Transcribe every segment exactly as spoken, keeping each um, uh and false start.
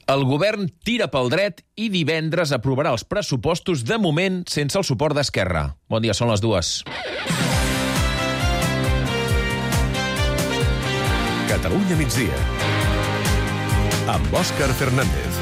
El govern tira pel dret i divendres aprovarà els pressupostos, de moment sense el suport d'Esquerra. Bon dia, són les dues. Catalunya migdia, amb Òscar Fernández.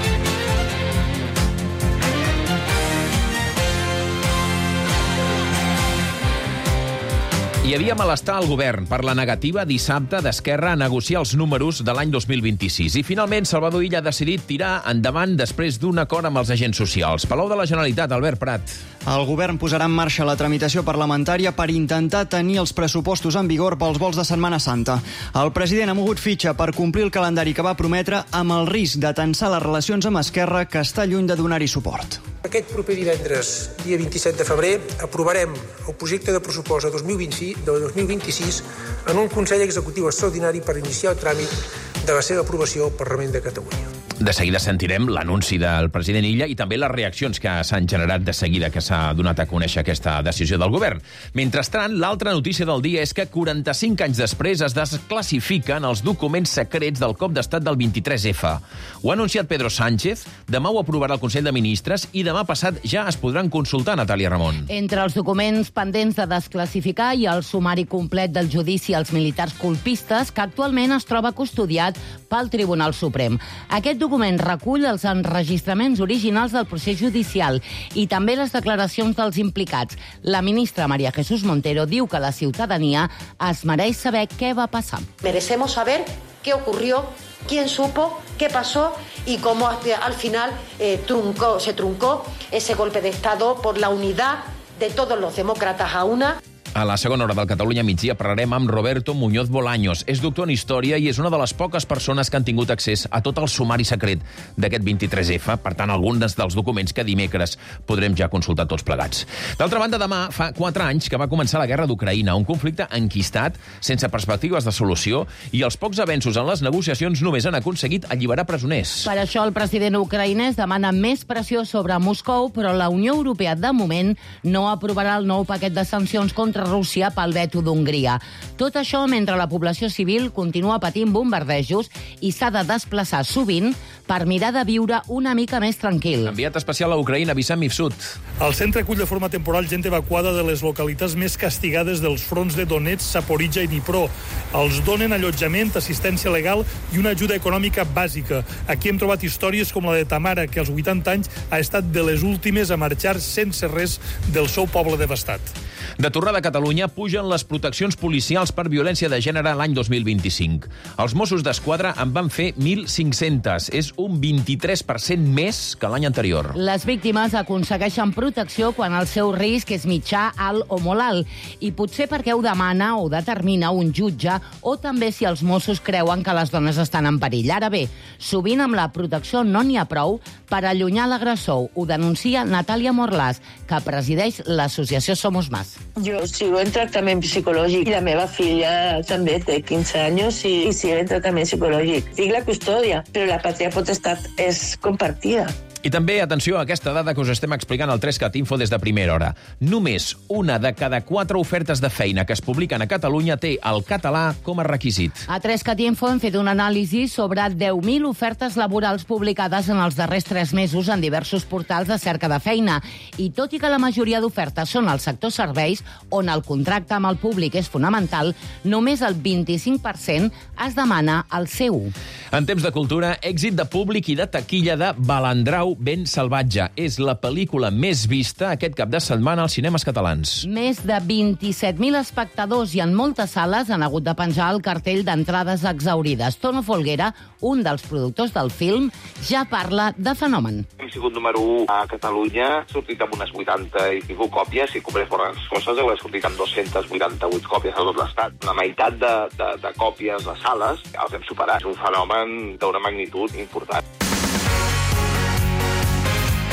Hi havia malestar al govern per la negativa dissabte d'Esquerra a negociar els números de l'any dos mil vint-i-sis. I finalment Salvador Illa ha decidit tirar endavant després d'un acord amb els agents socials. Palau de la Generalitat, Albert Prat. El govern posarà en marxa la tramitació parlamentària per intentar tenir els pressupostos en vigor pels vols de Setmana Santa. El president ha mogut fitxa per complir el calendari que va prometre, amb el risc de tensar les relacions amb Esquerra, que està lluny de donar-hi suport. Aquest proper divendres, dia vint-i-set de febrer, aprovarem el projecte de pressupost de dos mil vint-i-sis en un Consell Executiu extraordinari per iniciar el tràmit de la seva aprovació al Parlament de Catalunya. De seguida sentirem l'anunci del president Illa i també les reaccions que s'han generat de seguida que s'ha donat a conèixer aquesta decisió del govern. Mentrestant, l'altra notícia del dia és que quaranta-cinc anys després es desclassifiquen els documents secrets del cop d'estat del vint-i-tres efa. Ho ha anunciat Pedro Sánchez, demà ho aprovarà el Consell de Ministres i demà passat ja es podran consultar, Natàlia Ramon. Entre els documents pendents de desclassificar hi ha el sumari complet del judici als militars colpistes, que actualment es troba custodiat pel Tribunal Suprem. Aquest document recull els enregistraments originals del procés judicial i també les declaracions dels implicats. La ministra María Jesús Montero diu que la ciutadania es mereix saber què va passar. Merecemos saber qué ocurrió, quién supo, qué pasó y cómo al final eh, truncó, se truncó ese golpe de Estado por la unidad de todos los demócratas a una. A la segona hora del Catalunya migdia parlarem amb Roberto Muñoz Bolaños. És doctor en Història i és una de les poques persones que han tingut accés a tot el sumari secret d'aquest vint-i-tres efa, per tant, alguns dels documents que dimecres podrem ja consultar tots plegats. D'altra banda, demà fa quatre anys que va començar la guerra d'Ucraïna, un conflicte enquistat, sense perspectives de solució, i els pocs avenços en les negociacions només han aconseguit alliberar presoners. Per això el president ucraïnès demana més pressió sobre Moscou, però la Unió Europea, de moment, no aprovarà el nou paquet de sancions contra Rússia pel veto d'Hongria. Tot això mentre la població civil continua patint bombardejos i s'ha de desplaçar sovint per mirar de viure una mica més tranquil. Enviat especial a Ucraïna, Vicent Mifsud. El centre acull de forma temporal gent evacuada de les localitats més castigades dels fronts de Donetsk, Zaporizhia i Dnipro. Els donen allotjament, assistència legal i una ajuda econòmica bàsica. Aquí hem trobat històries com la de Tamara, que als vuitanta anys ha estat de les últimes a marxar sense res del seu poble devastat. De tornada a Catalunya, pugen les proteccions policials per violència de gènere l'any dos mil vint-i-cinc. Els Mossos d'Esquadra en van fer mil cinc-cents. És un vint-i-tres per cent més que l'any anterior. Les víctimes aconsegueixen protecció quan el seu risc és mitjà, alt o molt alt. I potser perquè ho demana o determina un jutge, o també si els Mossos creuen que les dones estan en perill. Ara bé, sovint amb la protecció no n'hi ha prou per allunyar l'agressor. Ho denuncia Natàlia Morlàs, que presideix l'associació Somos Más. Jo sigo en tractament psicològic i la meva filla també té quinze anys i, i sigue en tractament psicològic. Tinc la custòdia, però la patria potestat és compartida. I també, atenció a aquesta dada que us estem explicant al tres cat info des de primera hora. Només una de cada quatre ofertes de feina que es publiquen a Catalunya té el català com a requisit. A tres cat info hem fet una anàlisi sobre deu mil ofertes laborals publicades en els darrers tres mesos en diversos portals de cerca de feina. I tot i que la majoria d'ofertes són al sector serveis, on el contracte amb el públic és fonamental, només el vint-i-cinc per cent es demana el C u. En temps de cultura, èxit de públic i de taquilla de Balandrau ben salvatge. És la pel·lícula més vista aquest cap de setmana als cinemes catalans. Més de vint-i-set mil espectadors i en moltes sales han hagut de penjar el cartell d'entrades exaurides. Tono Folguera, un dels productors del film, ja parla de fenomen. Hem sigut número u a Catalunya, ha sortit amb unes vuitanta i escaig còpies, i Cobrés por las coses ha sortit amb dues-centes vuitanta-vuit còpies a tot l'estat. La meitat de, de, de còpies de sales els hem superat. És un fenomen d'una magnitud important.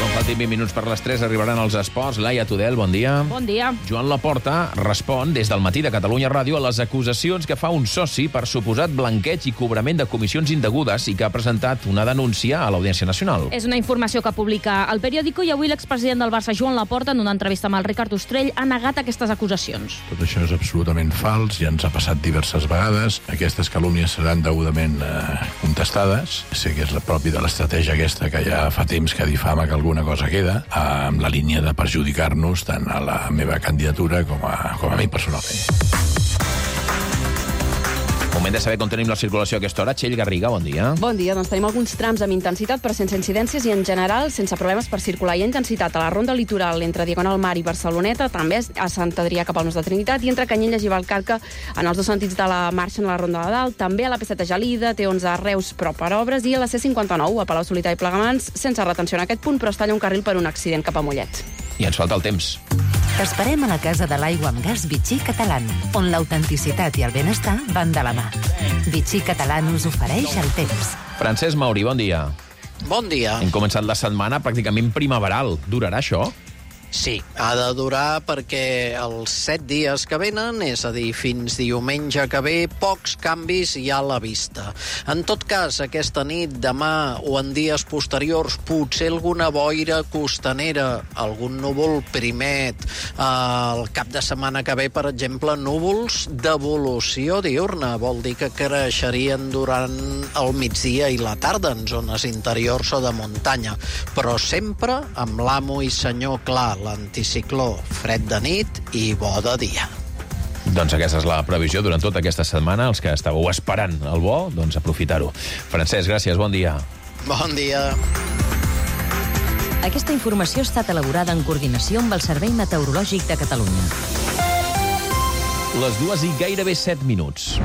Quan faltin vint minuts per les tres arribaran els esports. Laia Tudel, bon dia. Bon dia. Joan Laporta respon des del matí de Catalunya Ràdio a les acusacions que fa un soci per suposat blanqueig i cobrament de comissions indegudes i que ha presentat una denúncia a l'Audiència Nacional. És una informació que publica el periòdico i avui l'expresident del Barça, Joan Laporta, en una entrevista amb el Ricard Ostrell, ha negat aquestes acusacions. Tot això és absolutament fals, ja ens ha passat diverses vegades. Aquestes calúmnies seran degudament eh, contestades. Sé que és la propi de l'estratègia aquesta que ja fa temps que difama que alguna cosa queda, amb la línia de perjudicar-nos tant a la meva candidatura com a, com a mi personalment. Moment de saber com tenim la circulació a aquesta hora. Txell Garriga, bon dia. Bon dia, doncs tenim alguns trams amb intensitat però sense incidències i en general sense problemes per circular. Hi ha intensitat a la ronda litoral entre Diagonal Mar i Barceloneta, també a Sant Adrià cap al Nus de Trinitat i entre Canyelles i Valcarca en els dos sentits de la marxa en la ronda de dalt, també a la P set Gelida, T onze a Reus però per obres i a la C cinquanta-nou a Palau Solità i Plegamans sense retenció en aquest punt però es talla un carril per un accident cap a Mollet. I ens falta el temps. T'esperem a la Casa de l'Aigua amb Gas Vichy Catalán, on l'autenticitat i el benestar van de la mà. Vichy Catalán us ofereix el temps. Francesc Mauri, bon dia. Bon dia. Hem començat la setmana pràcticament primaveral. Durarà això? Sí, ha de durar perquè els set dies que venen, és a dir, fins diumenge que ve, pocs canvis hi ha a la vista. En tot cas, aquesta nit, demà o en dies posteriors, potser alguna boira costanera, algun núvol primet. El cap de setmana que ve, per exemple, núvols d'evolució diurna. Vol dir que creixerien durant el migdia i la tarda en zones interiors o de muntanya. Però sempre amb l'amo i senyor clar, l'anticicló, fred de nit i bo de dia. Doncs aquesta és la previsió durant tota aquesta setmana. Els que estàveu esperant el bo, doncs aprofitar-ho. Francesc, gràcies, bon dia. Bon dia. Aquesta informació ha estat elaborada en coordinació amb el Servei Meteorològic de Catalunya. Les dues i gairebé set minuts.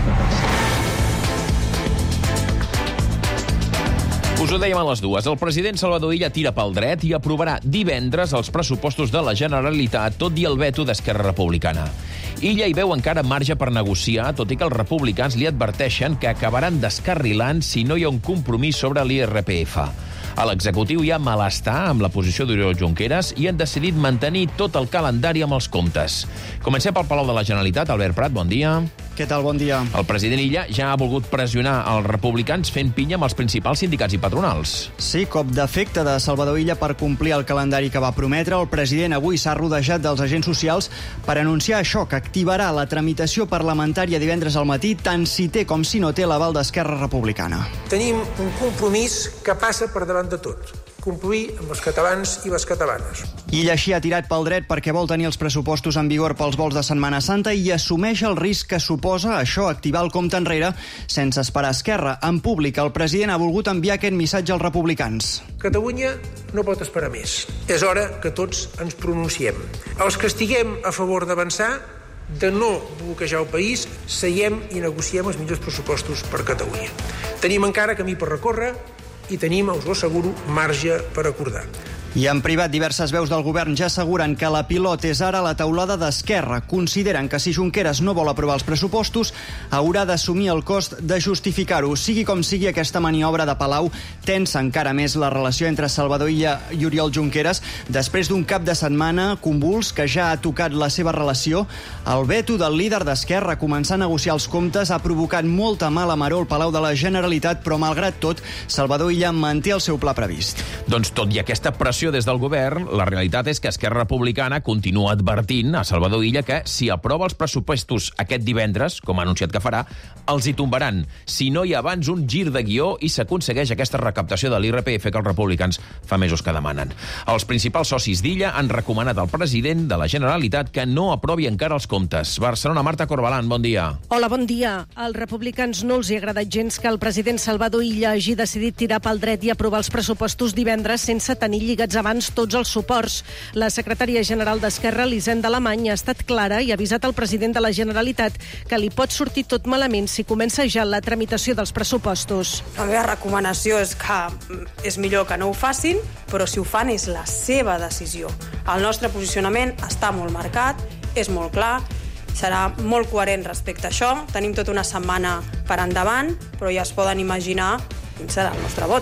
Us ho dèiem a les dues. El president Salvador Illa tira pel dret i aprovarà divendres els pressupostos de la Generalitat, tot i el veto d'Esquerra Republicana. Illa hi veu encara marge per negociar, tot i que els republicans li adverteixen que acabaran descarrilant si no hi ha un compromís sobre l'I R P F. A l'executiu hi ha malestar amb la posició d'Oriol Junqueras i han decidit mantenir tot el calendari amb els comptes. Comencem pel Palau de la Generalitat. Albert Prat, bon dia. Què tal? Bon dia. El president Illa ja ha volgut pressionar els republicans fent pinya amb els principals sindicats i patronals. Sí, cop d'efecte de Salvador Illa per complir el calendari que va prometre. El president avui s'ha rodejat dels agents socials per anunciar això, que activarà la tramitació parlamentària divendres al matí, tant si té com si no té l'aval d'Esquerra Republicana. Tenim un compromís que passa per davant de tot. Complir amb els catalans i les catalanes. Illa així ha tirat pel dret perquè vol tenir els pressupostos en vigor pels vols de Setmana Santa i assumeix el risc que suposa això, activar el compte enrere sense esperar Esquerra. En públic, el president ha volgut enviar aquest missatge als republicans. Catalunya no pot esperar més. És hora que tots ens pronunciem. Els que estiguem a favor d'avançar, de no bloquejar el país, seiem i negociem els millors pressupostos per Catalunya. Tenim encara camí per recórrer i tenim, us ho asseguro, marge per acordar. I en privat, diverses veus del govern ja asseguren que la pilot és ara la taulada d'Esquerra. Consideren que si Junqueras no vol aprovar els pressupostos, haurà d'assumir el cost de justificar-ho. Sigui com sigui, aquesta maniobra de Palau tensa encara més la relació entre Salvador Illa i Oriol Junqueras. Després d'un cap de setmana convuls que ja ha tocat la seva relació, el veto del líder d'Esquerra a començar a negociar els comptes ha provocat molta mala maror al Palau de la Generalitat, però malgrat tot, Salvador Illa manté el seu pla previst. Doncs tot i aquesta pressió des del govern, la realitat és que Esquerra Republicana continua advertint a Salvador Illa que si aprova els pressupostos aquest divendres, com ha anunciat que farà, els hi tombaran. Si no hi ha abans un gir de guió i s'aconsegueix aquesta recaptació de l'I R P F que els republicans fa mesos que demanen. Els principals socis d'Illa han recomanat al president de la Generalitat que no aprovi encara els comptes. Barcelona, Marta Corbalan, bon dia. Hola, bon dia. Als republicans no els hi ha agradat gens que el president Salvador Illa hagi decidit tirar pel dret i aprovar els pressupostos divendres sense tenir lligats abans tots els suports. La secretària general d'Esquerra, Elisenda Alemany, ha estat clara i ha avisat al president de la Generalitat que li pot sortir tot malament si comença ja la tramitació dels pressupostos. La meva recomanació és que és millor que no ho facin, però si ho fan és la seva decisió. El nostre posicionament està molt marcat, és molt clar, serà molt coherent respecte a això. Tenim tota una setmana per endavant, però ja es poden imaginar quin serà el nostre vot.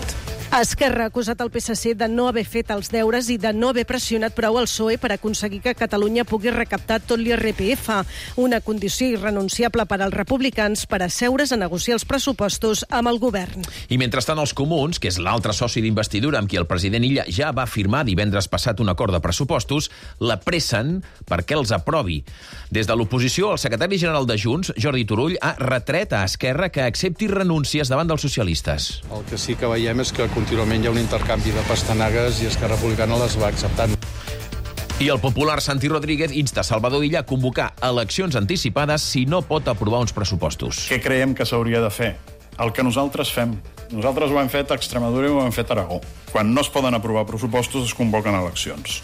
Esquerra ha acusat el P S C de no haver fet els deures i de no haver pressionat prou el P S O E per aconseguir que Catalunya pugui recaptar tot l'I R P F, una condició irrenunciable per als republicans per asseure's a negociar els pressupostos amb el govern. I mentrestant els comuns, que és l'altre soci d'investidura amb qui el president Illa ja va firmar divendres passat un acord de pressupostos, la pressen perquè els aprovi. Des de l'oposició, el secretari general de Junts, Jordi Turull, ha retret a Esquerra que accepti renúncies davant dels socialistes. El que sí que veiem és que contínuament hi ha un intercanvi de pastanagues i Esquerra Republicana les va acceptant. I el popular Santi Rodríguez insta Salvador Illa a convocar eleccions anticipades si no pot aprovar uns pressupostos. Què creiem que s'hauria de fer? El que nosaltres fem. Nosaltres ho hem fet a Extremadura i ho hem fet a Aragó. Quan no es poden aprovar pressupostos es convoquen eleccions.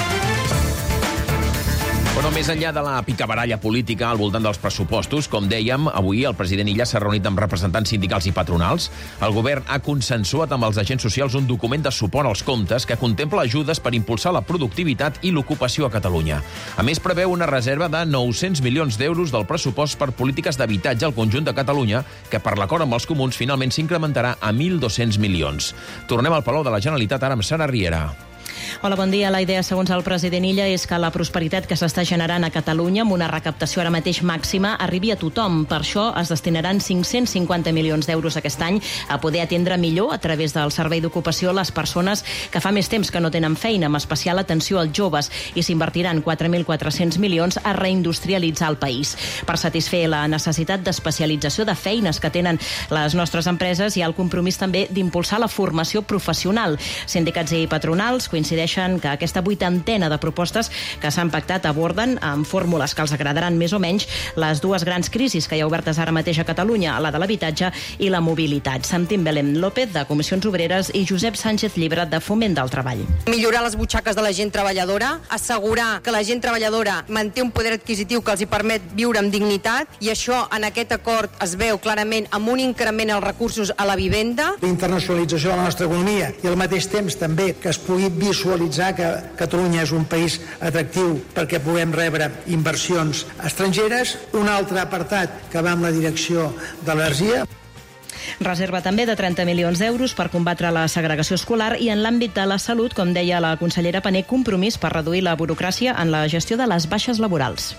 Bueno, més enllà de la picabaralla política al voltant dels pressupostos, com dèiem, avui el president Illa s'ha reunit amb representants sindicals i patronals. El govern ha consensuat amb els agents socials un document de suport als comptes que contempla ajudes per impulsar la productivitat i l'ocupació a Catalunya. A més, preveu una reserva de nou-cents milions d'euros del pressupost per polítiques d'habitatge al conjunt de Catalunya, que per l'acord amb els comuns finalment s'incrementarà a mil dos-cents milions. Tornem al Palau de la Generalitat ara amb Sara Riera. Hola, bon dia. La idea, segons el president Illa, és que la prosperitat que s'està generant a Catalunya, amb una recaptació ara mateix màxima, arribi a tothom. Per això es destinaran cinc-cents cinquanta milions d'euros aquest any a poder atendre millor, a través del servei d'ocupació, les persones que fa més temps que no tenen feina, amb especial atenció als joves, i s'invertiran quatre mil quatre-cents milions a reindustrialitzar el país. Per satisfer la necessitat d'especialització de feines que tenen les nostres empreses, hi ha el compromís també d'impulsar la formació professional. Sindicats i patronals coincideixen que aquesta vuitantena de propostes que s'han pactat aborden, amb fórmules que els agradaran més o menys, les dues grans crisis que hi ha obertes ara mateix a Catalunya, la de l'habitatge i la mobilitat. Sentim Belén López, de Comissions Obreres, i Josep Sánchez Llibre, de Foment del Treball. Millorar les butxaques de la gent treballadora, assegurar que la gent treballadora manté un poder adquisitiu que els hi permet viure amb dignitat, i això en aquest acord es veu clarament amb un increment als recursos a la vivenda. La internacionalització de la nostra economia i al mateix temps també que es pugui visualitzar que Catalunya és un país atractiu perquè puguem rebre inversions estrangeres. Un altre apartat que va en la direcció de l'energia. Reserva també de trenta milions d'euros per combatre la segregació escolar i en l'àmbit de la salut, com deia la consellera Pané, compromís per reduir la burocràcia en la gestió de les baixes laborals.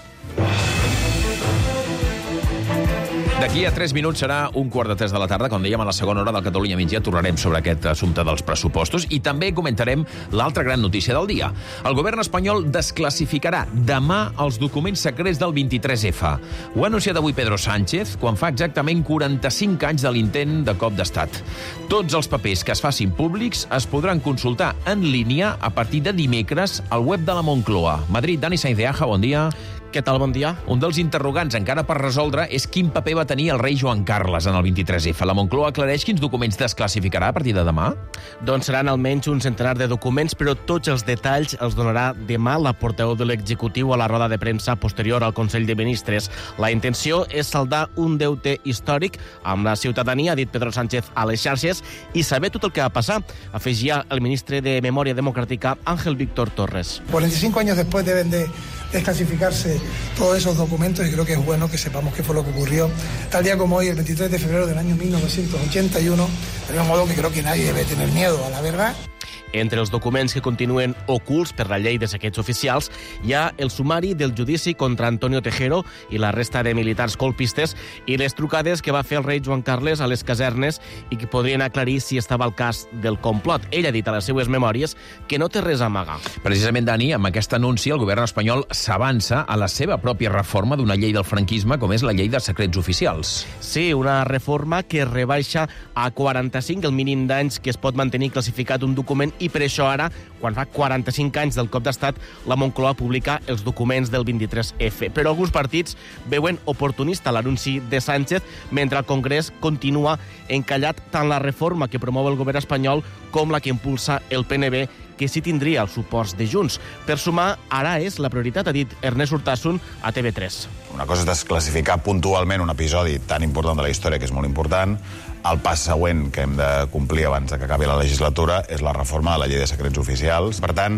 D'aquí a tres minuts serà un quart de tres de la tarda. Com dèiem, a la segona hora del Catalunya Migdia tornarem sobre aquest assumpte dels pressupostos i també comentarem l'altra gran notícia del dia. El govern espanyol desclassificarà demà els documents secrets del vint-i-tres efa. Ho ha anunciat avui Pedro Sánchez quan fa exactament quaranta-cinc anys de l'intent de cop d'estat. Tots els papers que es facin públics es podran consultar en línia a partir de dimecres al web de la Moncloa. Madrid, Dani Sainz de Aja, bon dia. Què tal, bon dia? Un dels interrogants encara per resoldre és quin paper va tenir el rei Joan Carles en el vint-i-tres efa. La Moncloa aclareix quins documents desclassificarà a partir de demà? Doncs seran almenys un centenar de documents, però tots els detalls els donarà demà la portaveu de l'executiu a la roda de premsa posterior al Consell de Ministres. La intenció és saldar un deute històric amb la ciutadania, ha dit Pedro Sánchez a les xarxes, i saber tot el que va passar, afegia el ministre de Memòria Democràtica, Ángel Víctor Torres. cuarenta y cinco años después deben de desclasificarse todos esos documentos y creo que es bueno que sepamos qué fue lo que ocurrió tal día como hoy, el veintitrés de febrero del año mil novecientos ochenta y uno, de modo que creo que nadie debe tener miedo a la verdad. Entre els documents que continuen ocults per la llei de secrets oficials hi ha el sumari del judici contra Antonio Tejero i la resta de militars colpistes i les trucades que va fer el rei Joan Carles a les casernes i que podrien aclarir si estava al cas del complot. Ell ha dit a les seues memòries que no té res a amagar. Precisament, Dani, amb aquest anunci el govern espanyol s'avança a la seva pròpia reforma d'una llei del franquisme com és la llei de secrets oficials. Sí, una reforma que rebaixa a quaranta-cinc el mínim d'anys que es pot mantenir classificat un document i per això ara, quan fa quaranta-cinc anys del cop d'estat, la Moncloa publica els documents del vint-i-tres efa. Però alguns partits veuen oportunista l'anunci de Sánchez, mentre el Congrés continua encallat tant la reforma que promou el govern espanyol com la que impulsa el P N B, que sí tindria els suports de Junts. Per sumar, ara és la prioritat, ha dit Ernest Urtasun a T V tres. Una cosa és desclassificar puntualment un episodi tan important de la història, que és molt important. El pas següent que hem de complir abans de que acabi la legislatura és la reforma de la llei de secrets oficials. Per tant,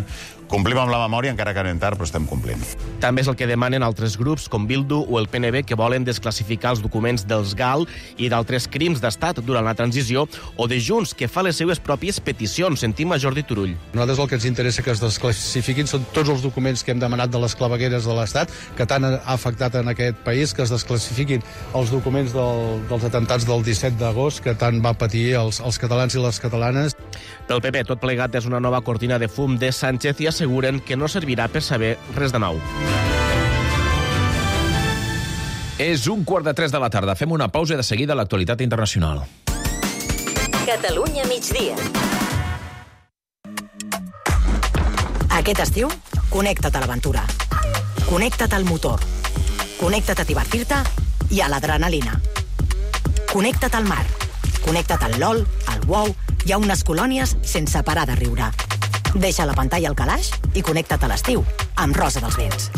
Complim amb la memòria, encara que anem tard, però estem complint. També és el que demanen altres grups, com Bildu o el P N B, que volen desclassificar els documents dels G A L i d'altres crims d'estat durant la transició, o de Junts, que fa les seues pròpies peticions. Sentim a Jordi Turull. A nosaltres el que ens interessa que es desclassifiquin són tots els documents que hem demanat de les clavegueres de l'Estat, que tant ha afectat en aquest país, que es desclassifiquin els documents del, dels atentats del disset d'agost, que tant van patir els, els catalans i les catalanes. Pel P P, tot plegat és una nova cortina de fum de Sánchez i asseguren que no servirà per saber res de nou. És un quart de tres de la tarda. Fem una pausa i de seguida l'actualitat internacional. Catalunya migdia. Aquest estiu, connecta't a l'aventura. Connecta't al motor. Connecta't a divertir-te i a l'adrenalina. Connecta't al mar. Connecta't al LOL, al WoW i a unes colònies sense parar de riure. Deixa la pantalla al calaix i connecta't a l'estiu amb Rosa dels Vents.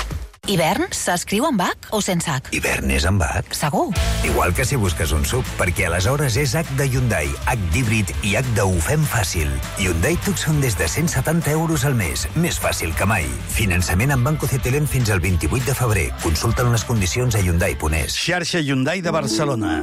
Hivern s'escriu amb H o sense H? Hivern és amb H. Segur. Igual que si busques un sub, perquè aleshores és H de Hyundai, H d'híbrid i H de ho fem fàcil. Hyundai Tucson des de cent setanta euros al mes. Més fàcil que mai. Finançament amb Banco Cetelem fins al vint-i-vuit de febrer. Consulta les condicions a hyundai punt es. Xarxa Hyundai de Barcelona.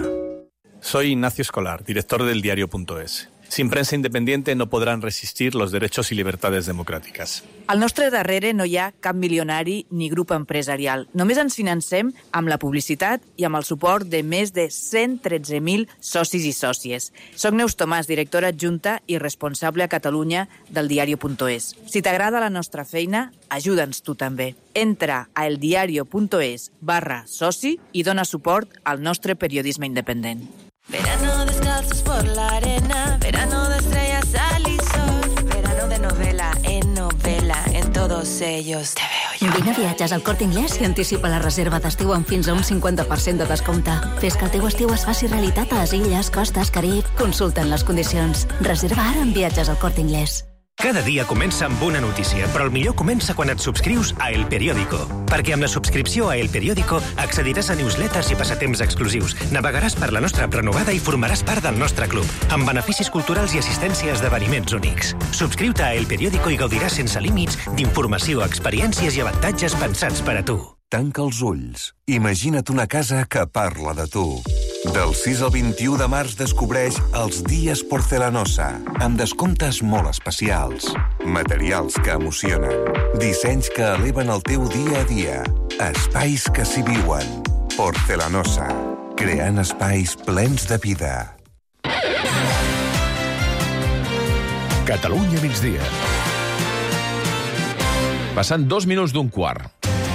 Soy Ignacio Escolar, director del diario punto es. Sin prensa independiente no podrán resistir los derechos y libertades democráticas. Al nostre darrere no hi ha cap milionari ni grup empresarial. Només ens financem amb la publicitat i amb el suport de més de cent tretze mil socis i sòcies. Soc Neus Tomàs, directora adjunta i responsable a Catalunya del diario punto es. Si t'agrada la nostra feina, ajuda'ns tu també. Entra a eldiario punto es barra soci i dona suport al nostre periodisme independent. Verano descalzos por la arena, verano de estrellas, sal y sol, verano de novela en novela, en todos ellos te veo yo. Vine a viatges al Corte Inglés i anticipa la reserva d'estiu amb fins a un cinquanta per cent de descompte. Fes que el teu estiu es faci realitat a les illes, costes, Carib. Consulta'n les condicions. Reserva ara en viatges al Corte Inglés. Cada dia comença amb una notícia, però el millor comença quan et subscrius a El Periódico. Perquè amb la subscripció a El Periódico accediràs a newsletters i passatemps exclusius, navegaràs per la nostra app renovada i formaràs part del nostre club, amb beneficis culturals i assistència a esdeveniments únics. Subscriu-te a El Periódico i gaudiràs sense límits d'informació, experiències i avantatges pensats per a tu. Tanca els ulls. Imagina't una casa que parla de tu. Del sis al vint-i-u de març descobreix els Dies Porcelanosa, amb descomptes molt especials. Materials que emocionen. Dissenys que eleven el teu dia a dia. Espais que s'hi viuen. Porcelanosa. Creant espais plens de vida. Catalunya migdia. Passant dos minuts d'un quart.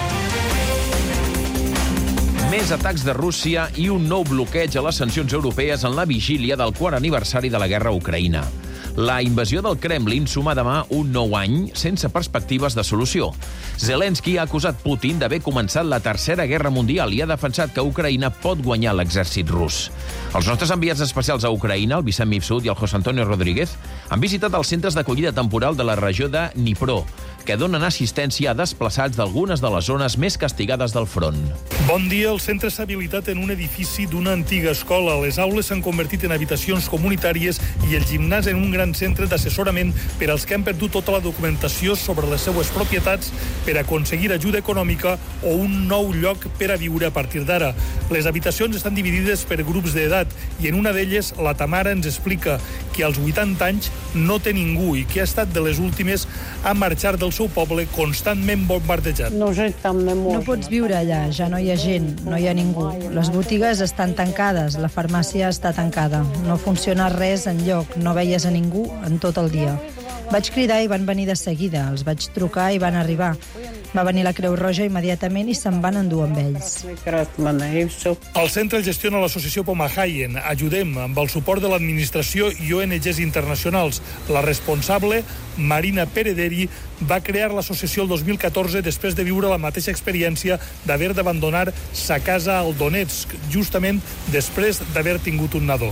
Més atacs de Rússia i un nou bloqueig a les sancions europees en la vigília del quart aniversari de la guerra a Ucraïna. La invasió del Kremlin suma demà un nou any sense perspectives de solució. Zelensky ha acusat Putin d'haver començat la Tercera Guerra Mundial i ha defensat que Ucraïna pot guanyar l'exèrcit rus. Els nostres enviats especials a Ucraïna, el Vicent Mifsud i el José Antonio Rodríguez, han visitat els centres d'acollida temporal de la regió de Dnipro, que donen assistència a desplaçats d'algunes de les zones més castigades del front. Bon dia. El centre s'ha habilitat en un edifici d'una antiga escola. Les aules s'han convertit en habitacions comunitàries i el gimnàs en un gran centre d'assessorament per als que han perdut tota la documentació sobre les seues propietats per aconseguir ajuda econòmica o un nou lloc per a viure a partir d'ara. Les habitacions estan dividides per grups d'edat i en una d'elles la Tamara ens explica que als vuitanta anys no té ningú i que ha estat de les últimes a marxar del seu poble constantment bombardejat. No pots viure allà, ja no hi ha gent, no hi ha ningú. Les botigues estan tancades, la farmàcia està tancada. No funciona res enlloc, no veies a ningú en tot el dia. Vaig cridar i van venir de seguida, els vaig trucar i van arribar. Va venir la Creu Roja immediatament i se'n van endur amb ells. El centre el gestiona l'associació Pomahayen. Ajudem amb el suport de l'administració i O N Ges internacionals. La responsable, Marina Perederi, va crear l'associació el dos mil catorze després de viure la mateixa experiència d'haver d'abandonar sa casa al Donetsk, justament després d'haver tingut un nadó.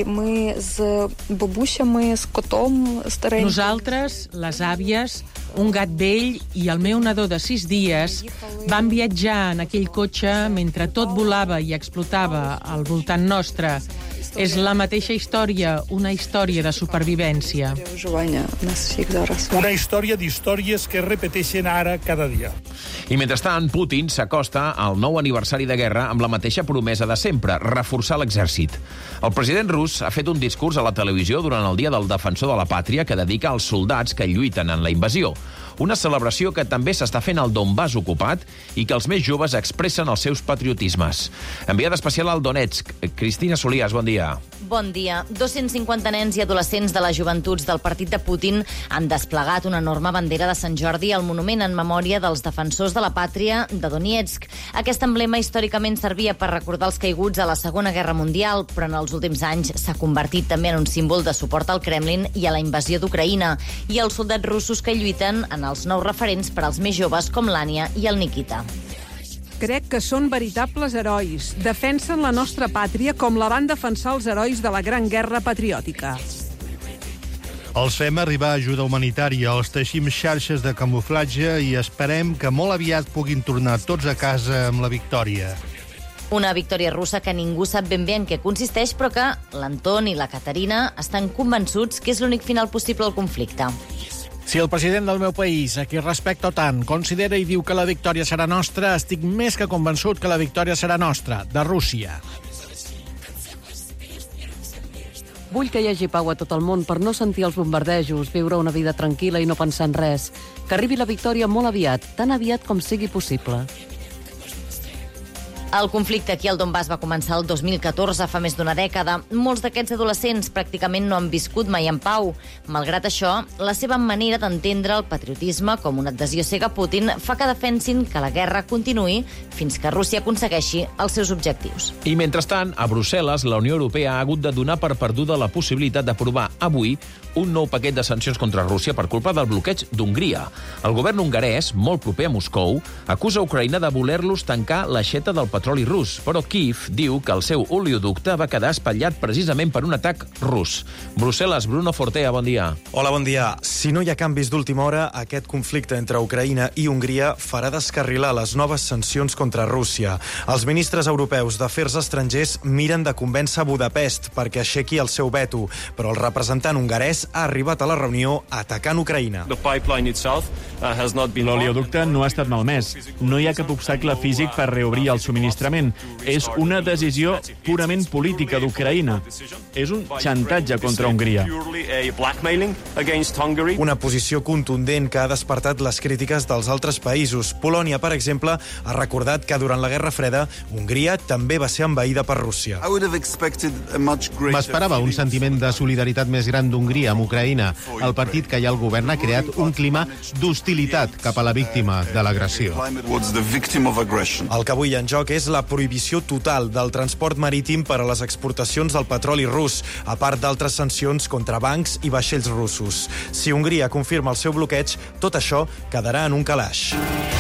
Nosaltres, les àvies, un gat vell i el meu nadó de sis dies van viatjar en aquell cotxe mentre tot volava i explotava al voltant nostre. És la mateixa història, una història de supervivència. Una història d'històries que es repeteixen ara cada dia. I mentrestant, Putin s'acosta al nou aniversari de guerra amb la mateixa promesa de sempre, reforçar l'exèrcit. El president rus ha fet un discurs a la televisió durant el Dia del Defensor de la Pàtria que dedica als soldats que lluiten en la invasió. Una celebració que també s'està fent al Donbass ocupat i que els més joves expressen els seus patriotismes. Enviada especial al Donetsk, Cristina Solias, bon dia. Bon dia. dos-cents cinquanta nens i adolescents de les joventuts del partit de Putin han desplegat una enorme bandera de Sant Jordi al monument en memòria dels defensors de la pàtria de Donetsk. Aquest emblema històricament servia per recordar els caiguts a la Segona Guerra Mundial, però en els últims anys s'ha convertit també en un símbol de suport al Kremlin i a la invasió d'Ucraïna, i els soldats russos que lluiten en els nous referents per als més joves com l'Ània i el Nikita. Crec que són veritables herois. Defensen la nostra pàtria com la van defensar els herois de la Gran Guerra Patriòtica. Els fem arribar ajuda humanitària, els teixim xarxes de camuflatge i esperem que molt aviat puguin tornar tots a casa amb la victòria. Una victòria russa que ningú sap ben bé en què consisteix, però que l'Anton i la Caterina estan convençuts que és l'únic final possible al conflicte. Si el president del meu país, a qui respecto tant, considera i diu que la victòria serà nostra, estic més que convençut que la victòria serà nostra, de Rússia. Vull que hi hagi pau a tot el món per no sentir els bombardejos, viure una vida tranquil·la i no pensar en res. Que arribi la victòria molt aviat, tan aviat com sigui possible. El conflicte aquí al Donbass va començar el dos mil catorze, fa més d'una dècada. Molts d'aquests adolescents pràcticament no han viscut mai en pau. Malgrat això, la seva manera d'entendre el patriotisme com una adhesió cega a Putin fa que defensin que la guerra continuï fins que Rússia aconsegueixi els seus objectius. I mentrestant, a Brussel·les, la Unió Europea ha hagut de donar per perduda la possibilitat d'aprovar avui un nou paquet de sancions contra Rússia per culpa del bloqueig d'Hongria. El govern hongarès, molt proper a Moscou, acusa Ucraïna de voler-los tancar l'aixeta del petroli rus, però Kiev diu que el seu oleoducte va quedar espatllat precisament per un atac rus. Brussel·les, Bruno Fortea, bon dia. Hola, bon dia. Si no hi ha canvis d'última hora, aquest conflicte entre Ucraïna i Hongria farà descarrilar les noves sancions contra Rússia. Els ministres europeus d'Afers Estrangers miren de convèncer Budapest perquè aixequi el seu veto, però el representant hongarès ha arribat a la reunió atacant Ucraïna. L'oleoducte no ha estat malmès. No hi ha cap obstacle físic per reobrir el subministrament. És una decisió purament política d'Ucraïna. És un xantatge contra Hongria. Una posició contundent que ha despertat les crítiques dels altres països. Polònia, per exemple, ha recordat que durant la Guerra Freda, Hongria també va ser envaïda per Rússia. M'esperava un sentiment de solidaritat més gran d'Hongria amb Ucraïna. El partit que hi ha al govern ha creat un clima d'hostilitat cap a la víctima de l'agressió. El que avui en joc és la prohibició total del transport marítim per a les exportacions del petroli rus, a part d'altres sancions contra bancs i vaixells russos. Si Hongria confirma el seu bloqueig, tot això quedarà en un calaix.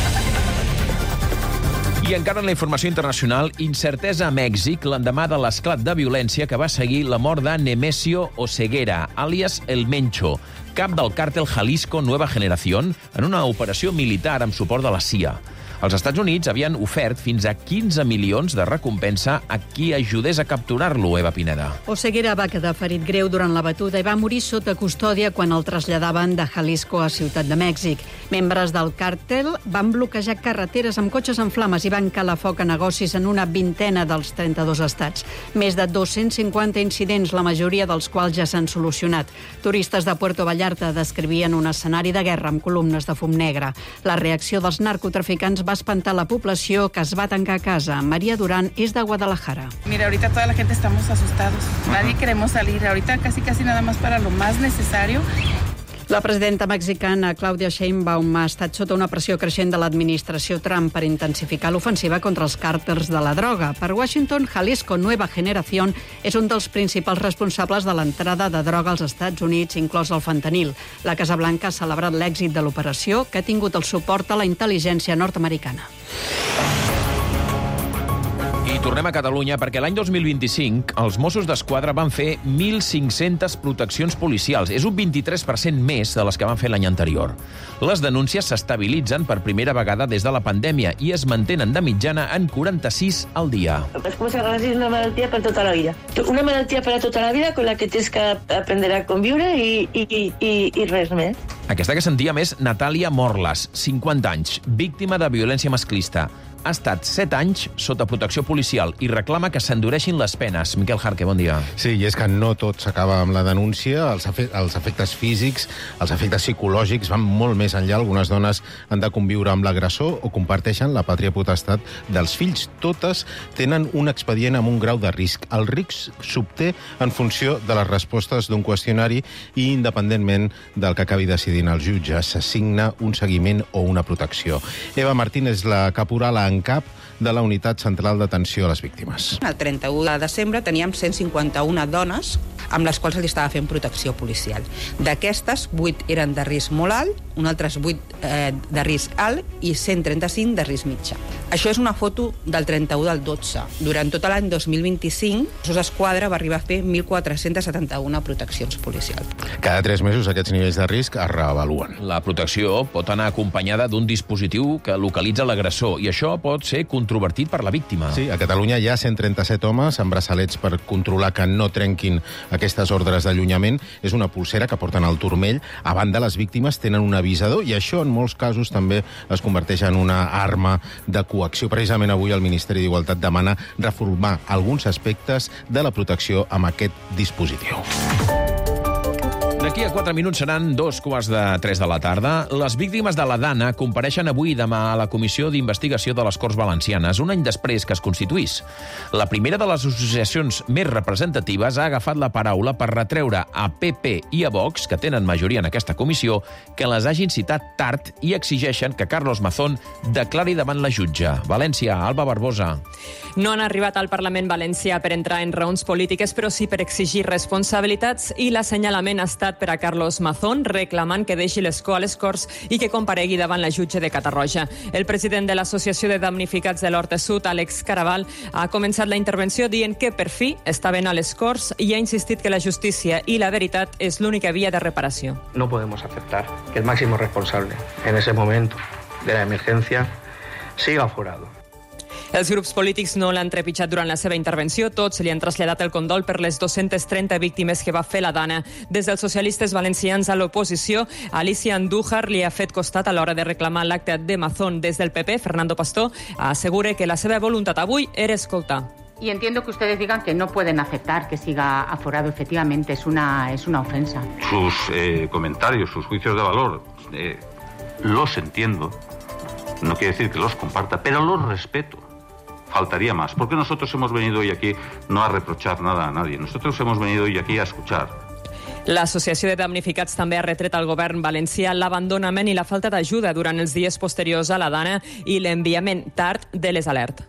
I encara en la informació internacional, incertesa a Mèxic l'endemà de l'esclat de violència que va seguir la mort de Nemesio Oseguera, àlies El Mencho, cap del càrtel Jalisco Nueva Generación, en una operació militar amb suport de la C I A. Els Estats Units havien ofert fins a quinze milions de recompensa a qui ajudés a capturar-lo, Eva Pineda. Oseguera va quedar ferit greu durant la batuda i va morir sota custòdia quan el traslladaven de Jalisco a Ciutat de Mèxic. Membres del càrtel van bloquejar carreteres amb cotxes en flames i van calar foc a negocis en una vintena dels trenta-dos estats. Més de dos-cents cinquanta incidents, la majoria dels quals ja s'han solucionat. Turistes de Puerto Vallarta descrivien un escenari de guerra amb columnes de fum negre. La reacció dels narcotraficants va espantar la població, que es va tancar a casa. María Durán és de Guadalajara. Mira, ahorita toda la gente estamos asustados. Nadie queremos salir. Ahorita casi casi nada más para lo más necesario. La presidenta mexicana Claudia Sheinbaum ha estat sota una pressió creixent de l'administració Trump per intensificar l'ofensiva contra els càrtels de la droga. Per Washington, Jalisco Nueva Generación és un dels principals responsables de l'entrada de droga als Estats Units, inclòs el fentanil. La Casa Blanca ha celebrat l'èxit de l'operació, que ha tingut el suport a la intel·ligència nord-americana. I tornem a Catalunya perquè l'any dos mil vint-i-cinc els Mossos d'Esquadra van fer mil cinc-centes proteccions policials. És un vint-i-tres per cent més de les que van fer l'any anterior. Les denúncies s'estabilitzen per primera vegada des de la pandèmia i es mantenen de mitjana en quaranta-sis al dia. Es como si agarrases una malaltia per tota la vida. Una malaltia per a tota la vida con la que tens que aprender a conviure i, i, i, i res més. Aquesta que sentíem és Natàlia Morlas, cinquanta anys, víctima de violència masclista. Ha estat set anys sota protecció policial i reclama que s'endureixin les penes. Miquel Jarque, bon dia. Sí, i és que no tot s'acaba amb la denúncia. Els, efe els efectes físics, els efectes psicològics van molt més enllà. Algunes dones han de conviure amb l'agressor o comparteixen la pàtria potestat dels fills. Totes tenen un expedient amb un grau de risc. El risc s'obté en funció de les respostes d'un qüestionari i independentment del que acabi decidint el jutge. S'assigna un seguiment o una protecció. Eva Martín és la caporal en cap de la Unitat Central d'Atenció a les Víctimes. El trenta-u de desembre teníem cent cinquanta-una dones amb les quals se li estava fent protecció policial. D'aquestes, vuit eren de risc molt alt, un altres vuit eh, de risc alt i cent trenta-cinc de risc mitjà. Això és una foto del trenta-u del dotze. Durant tot l'any dos mil vint-i-cinc, Mossos d'Esquadra va arribar a fer mil quatre-cents setanta-una proteccions policials. Cada tres mesos aquests nivells de risc es reavaluen. La protecció pot anar acompanyada d'un dispositiu que localitza l'agressor i això pot ser controvertit per la víctima. Sí, a Catalunya hi ha cent trenta-set homes amb braçalets per controlar que no trenquin aquestes ordres d'allunyament. És una pulsera que porten al turmell. A banda, les víctimes tenen un avisador i això en molts casos també es converteix en una arma de coacció. Precisament avui el Ministeri d'Igualtat demana reformar alguns aspectes de la protecció amb aquest dispositiu. D'aquí a quatre minuts seran dos quarts de tres de la tarda. Les víctimes de la Dana compareixen avui i demà a la Comissió d'Investigació de les Corts Valencianes, un any després que es constituís. La primera de les associacions més representatives ha agafat la paraula per retreure a P P i a Vox, que tenen majoria en aquesta comissió, que les hagin citat tard i exigeixen que Carlos Mazón declari davant la jutge. València, Alba Barbosa. No han arribat al Parlament valencià per entrar en raons polítiques, però sí per exigir responsabilitats i l'assenyalament ha estat per a Carlos Mazón, reclamant que deixi l'escó a les Corts i que comparegui davant la jutge de Catarroja. El president de l'Associació de Damnificats de l'Horta Sud, Àlex Caraval, ha començat la intervenció dient que per fi estaven a les Corts i ha insistit que la justícia i la veritat és l'única via de reparació. No podemos aceptar que el máximo responsable en ese momento de la emergencia siga aforado. Els grups polítics no l'han trepitjat durant la seva intervenció. Tots li han traslladat el condol per les dues-centes trenta víctimes que va fer la Dana. Des dels socialistes valencians a l'oposició, Alicia Andújar li ha fet costat a l'hora de reclamar l'acte de Mazón. Des del P P, Fernando Pastor assegura que la seva voluntat avui era escoltar. Y entiendo que ustedes digan que no pueden aceptar que siga aforado. Efectivamente, es una, es una ofensa. Sus eh, comentarios, sus juicios de valor, eh, los entiendo. No quiere decir que los comparta, pero los respeto. Faltaría más, porque nosotros hemos venido hoy aquí no a reprochar nada a nadie. Nosotros hemos venido hoy aquí a escuchar. L'Associació de Damnificats també ha retret al govern valencià l'abandonament i la falta d'ajuda durant els dies posteriors a la Dana i l'enviament tard de les alertes.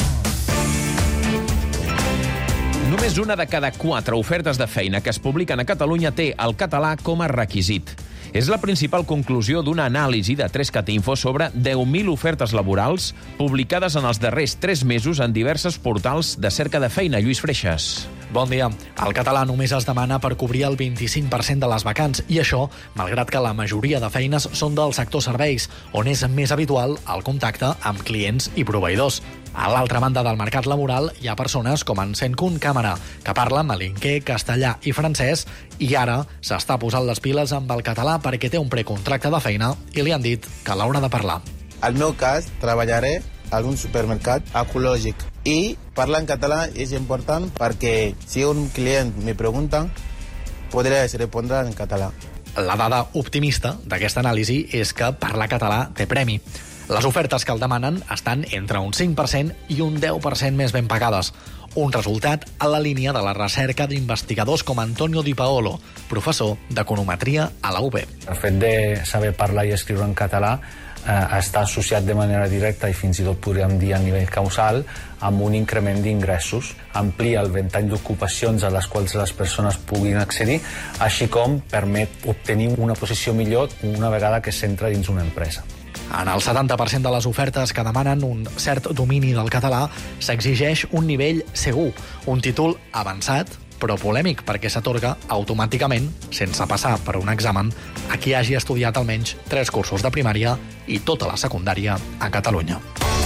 Només una de cada quatre ofertes de feina que es publiquen a Catalunya té el català com a requisit. És la principal conclusió d'una anàlisi de tres cat info sobre deu mil ofertes laborals publicades en els darrers tres mesos en diversos portals de cerca de feina. Lluís Freixas. Bon dia. El català només es demana per cobrir el vint-i-cinc per cent de les vacants i això, malgrat que la majoria de feines són del sector serveis, on és més habitual el contacte amb clients i proveïdors. A l'altra banda del mercat laboral hi ha persones com en Sencun Càmera, que parlen malinquer, castellà i francès i ara s'està posant les piles amb el català perquè té un precontracte de feina i li han dit que l'haurà de parlar. Al meu cas, treballaré a un supermercat ecològic i parlar en català és important perquè si un client me pregunta, podré respondre en català. La dada optimista d'aquesta anàlisi és que parlar català té premi. Les ofertes que el demanen estan entre un cinc per cent i un deu per cent més ben pagades. Un resultat a la línia de la recerca d'investigadors com Antonio Di Paolo, professor d'econometria a la U B. El fet de saber parlar i escriure en català eh, està associat de manera directa i fins i tot podríem dir a nivell causal amb un increment d'ingressos, amplia el ventall d'ocupacions a les quals les persones puguin accedir, així com permet obtenir una posició millor una vegada que s'entra dins una empresa. En el setanta per cent de les ofertes que demanen un cert domini del català s'exigeix un nivell C u, un títol avançat, però polèmic, perquè s'atorga automàticament, sense passar per un examen, a qui hagi estudiat almenys tres cursos de primària i tota la secundària a Catalunya.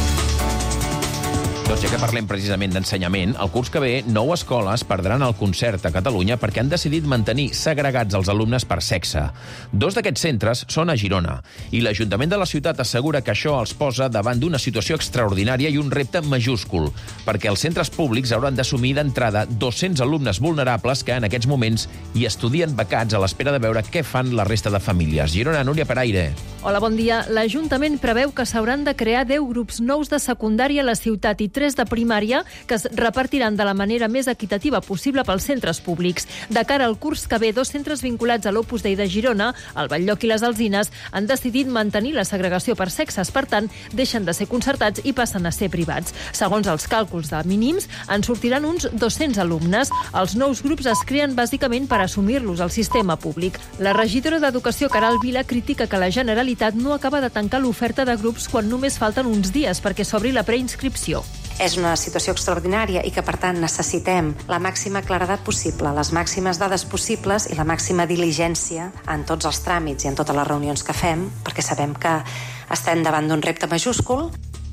Doncs ja que parlem precisament d'ensenyament, el curs que ve, nou escoles perdran el concert a Catalunya perquè han decidit mantenir segregats els alumnes per sexe. Dos d'aquests centres són a Girona, i l'Ajuntament de la ciutat assegura que això els posa davant d'una situació extraordinària i un repte majúscul, perquè els centres públics hauran d'assumir d'entrada dos-cents alumnes vulnerables que en aquests moments hi estudien becats a l'espera de veure què fan la resta de famílies. Girona, Núria Peraire. Hola, bon dia. L'Ajuntament preveu que s'hauran de crear deu grups nous de secundària a la ciutat i tres de primària que es repartiran de la manera més equitativa possible pels centres públics. De cara al curs que ve, dos centres vinculats a l'Opus Dei de Girona, el Batllloc i les Alzines, han decidit mantenir la segregació per sexes. Per tant, deixen de ser concertats i passen a ser privats. Segons els càlculs de mínims, en sortiran uns dos-cents alumnes. Els nous grups es creen bàsicament per assumir-los al sistema públic. La regidora d'Educació, Caral Vila, critica que la Generalitat no acaba de tancar l'oferta de grups quan només falten uns dies perquè s'obri la preinscripció. És una situació extraordinària i que, per tant, necessitem la màxima claredat possible, les màximes dades possibles i la màxima diligència en tots els tràmits i en totes les reunions que fem, perquè sabem que estem davant d'un repte majúscul.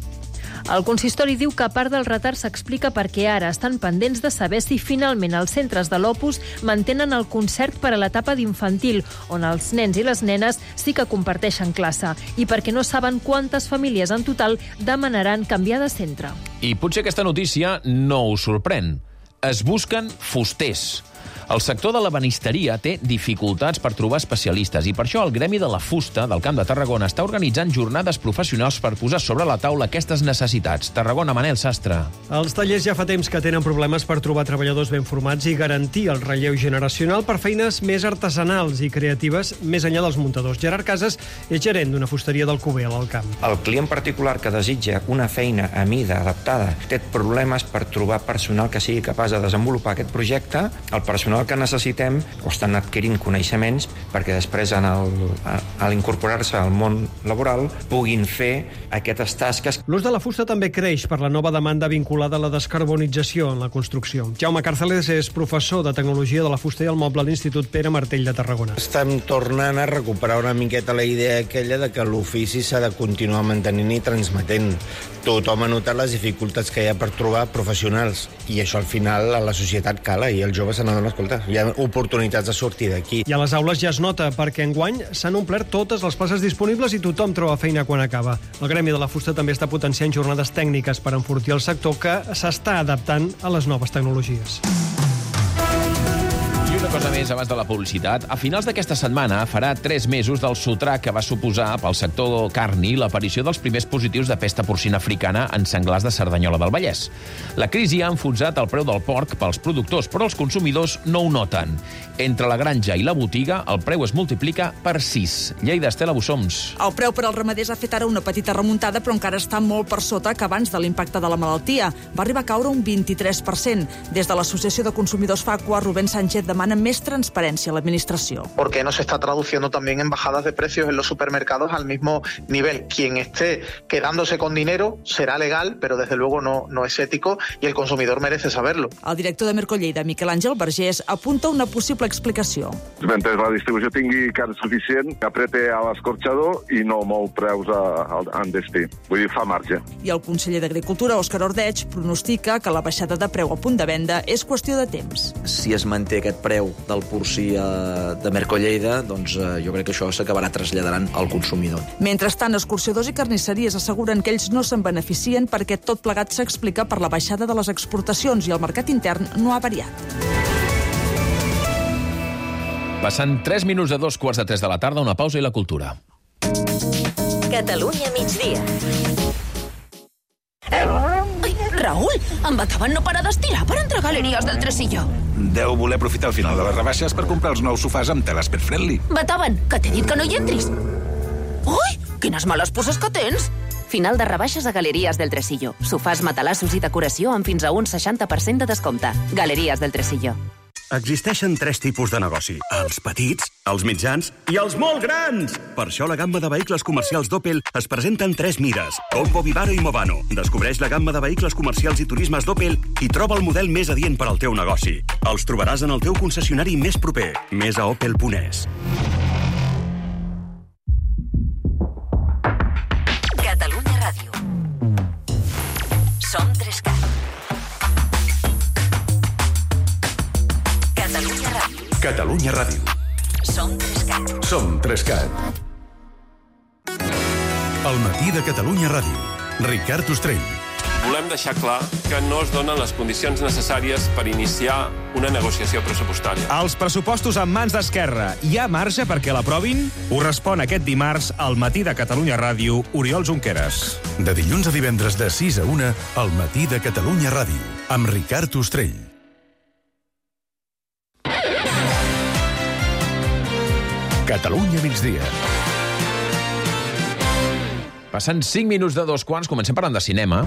El consistori diu que a part del retard s'explica perquè ara estan pendents de saber si finalment els centres de l'Opus mantenen el concert per a l'etapa d'infantil, on els nens i les nenes sí que comparteixen classe, i perquè no saben quantes famílies en total demanaran canviar de centre. I potser aquesta notícia no us sorprèn. Es busquen fusters. El sector de l'ebenisteria té dificultats per trobar especialistes i per això el Gremi de la Fusta del Camp de Tarragona està organitzant jornades professionals per posar sobre la taula aquestes necessitats. Tarragona, Manel Sastre. Els tallers ja fa temps que tenen problemes per trobar treballadors ben formats i garantir el relleu generacional per feines més artesanals i creatives més enllà dels muntadors. Gerard Casas és gerent d'una fusteria del Cuber, a l'Alt Camp. El client particular que desitja una feina a mida adaptada té problemes per trobar personal que sigui capaç de desenvolupar aquest projecte. El personal que necessitem o estan adquirint coneixements perquè després en el, a l'incorporar-se al món laboral puguin fer aquestes tasques. L'ús de la fusta també creix per la nova demanda vinculada a la descarbonització en la construcció. Jaume Càrceles és professor de Tecnologia de la Fusta i el Moble a l'Institut Pere Martell de Tarragona. Estem tornant a recuperar una miqueta la idea aquella de que l'ofici s'ha de continuar mantenint i transmetent. Tothom ha notat les dificultats que hi ha per trobar professionals i això al final a la societat cala i els joves s'han adonat, escolta, hi ha oportunitats de sortir d'aquí. I a les aules ja es nota perquè enguany s'han omplert totes les places disponibles i tothom troba feina quan acaba. El Gremi de la Fusta també està potenciant jornades tècniques per enfortir el sector que s'està adaptant a les noves tecnologies. I una cosa més abans de la publicitat. A finals d'aquesta setmana farà tres mesos del sotrac que va suposar pel sector carni l'aparició dels primers positius de pesta porcina africana en senglars de Cerdanyola del Vallès. La crisi ha enfonsat el preu del porc pels productors, però els consumidors no ho noten. Entre la granja i la botiga, el preu es multiplica per sis. Lleida, Estela Bussoms. El preu per als ramaders ha fet ara una petita remuntada, però encara està molt per sota que abans de l'impacte de la malaltia. Va arribar a caure un vint-i-tres per cent. Des de l'Associació de Consumidors Facua, Rubén Sánchez demana més transparència a l'administració. Porque no se está traduciendo también en bajadas de precios en los supermercados al mismo nivel. Quien esté quedándose con dinero será legal, pero desde luego no, no es ético y el consumidor merece saberlo. El director de Mercolleida, Miquel Àngel Vergés, apunta una possible explicació. Mentre la distribució tingui carn suficient, aprete a l'escorxador i no mou preus a, a, en destí. Vull dir, fa marge. I el conseller d'Agricultura, Òscar Ordeig, pronostica que la baixada de preu a punt de venda és qüestió de temps. Si es manté aquest preu del porcí de Mercolleida, doncs jo crec que això s'acabarà traslladant al consumidor. Mentrestant, escorxadors i carnisseries asseguren que ells no se'n beneficien perquè tot plegat s'explica per la baixada de les exportacions i el mercat intern no ha variat. Passen tres minuts de dos quarts de tres de la tarda, una pausa i la cultura. Catalunya migdia. Ai, Raül, en Bataven no para d'estirar per entrar a Galeries del Tresillo. Deu voler aprofitar el final de les rebaixes per comprar els nous sofàs amb teles pet friendly. Bataven, que t'he dit que no hi entris. Ui, quines males poses que tens. Final de rebaixes a Galeries del Tresillo. Sofàs, matalassos i decoració amb fins a un seixanta per cent de descompte. Galeries del Tresillo. Existeixen tres tipus de negoci. Els petits, els mitjans i els molt grans. Per això la gamma de vehicles comercials d'Opel es presenta en tres mires. Combo, Vivaro i Movano. Descobreix la gamma de vehicles comercials i turismes d'Opel i troba el model més adient per al teu negoci. Els trobaràs en el teu concessionari més proper. Més a opel punt es. Catalunya Ràdio. Som tres-cat. Catalunya Ràdio. Catalunya Ràdio. Som tres-cat. Som tres-cat. El matí de Catalunya Ràdio. Ricard Ostrell. Volem deixar clar que no es donen les condicions necessàries per iniciar una negociació pressupostària. Els pressupostos en mans d'Esquerra. Hi ha marge perquè l'aprovin? Ho respon aquest dimarts al matí de Catalunya Ràdio, Oriol Junqueras. De dilluns a divendres de sis a una, al matí de Catalunya Ràdio, amb Ricard Ostrell. Catalunya migdia. Passant cinc minuts de dos quarts, comencem parlant de cinema.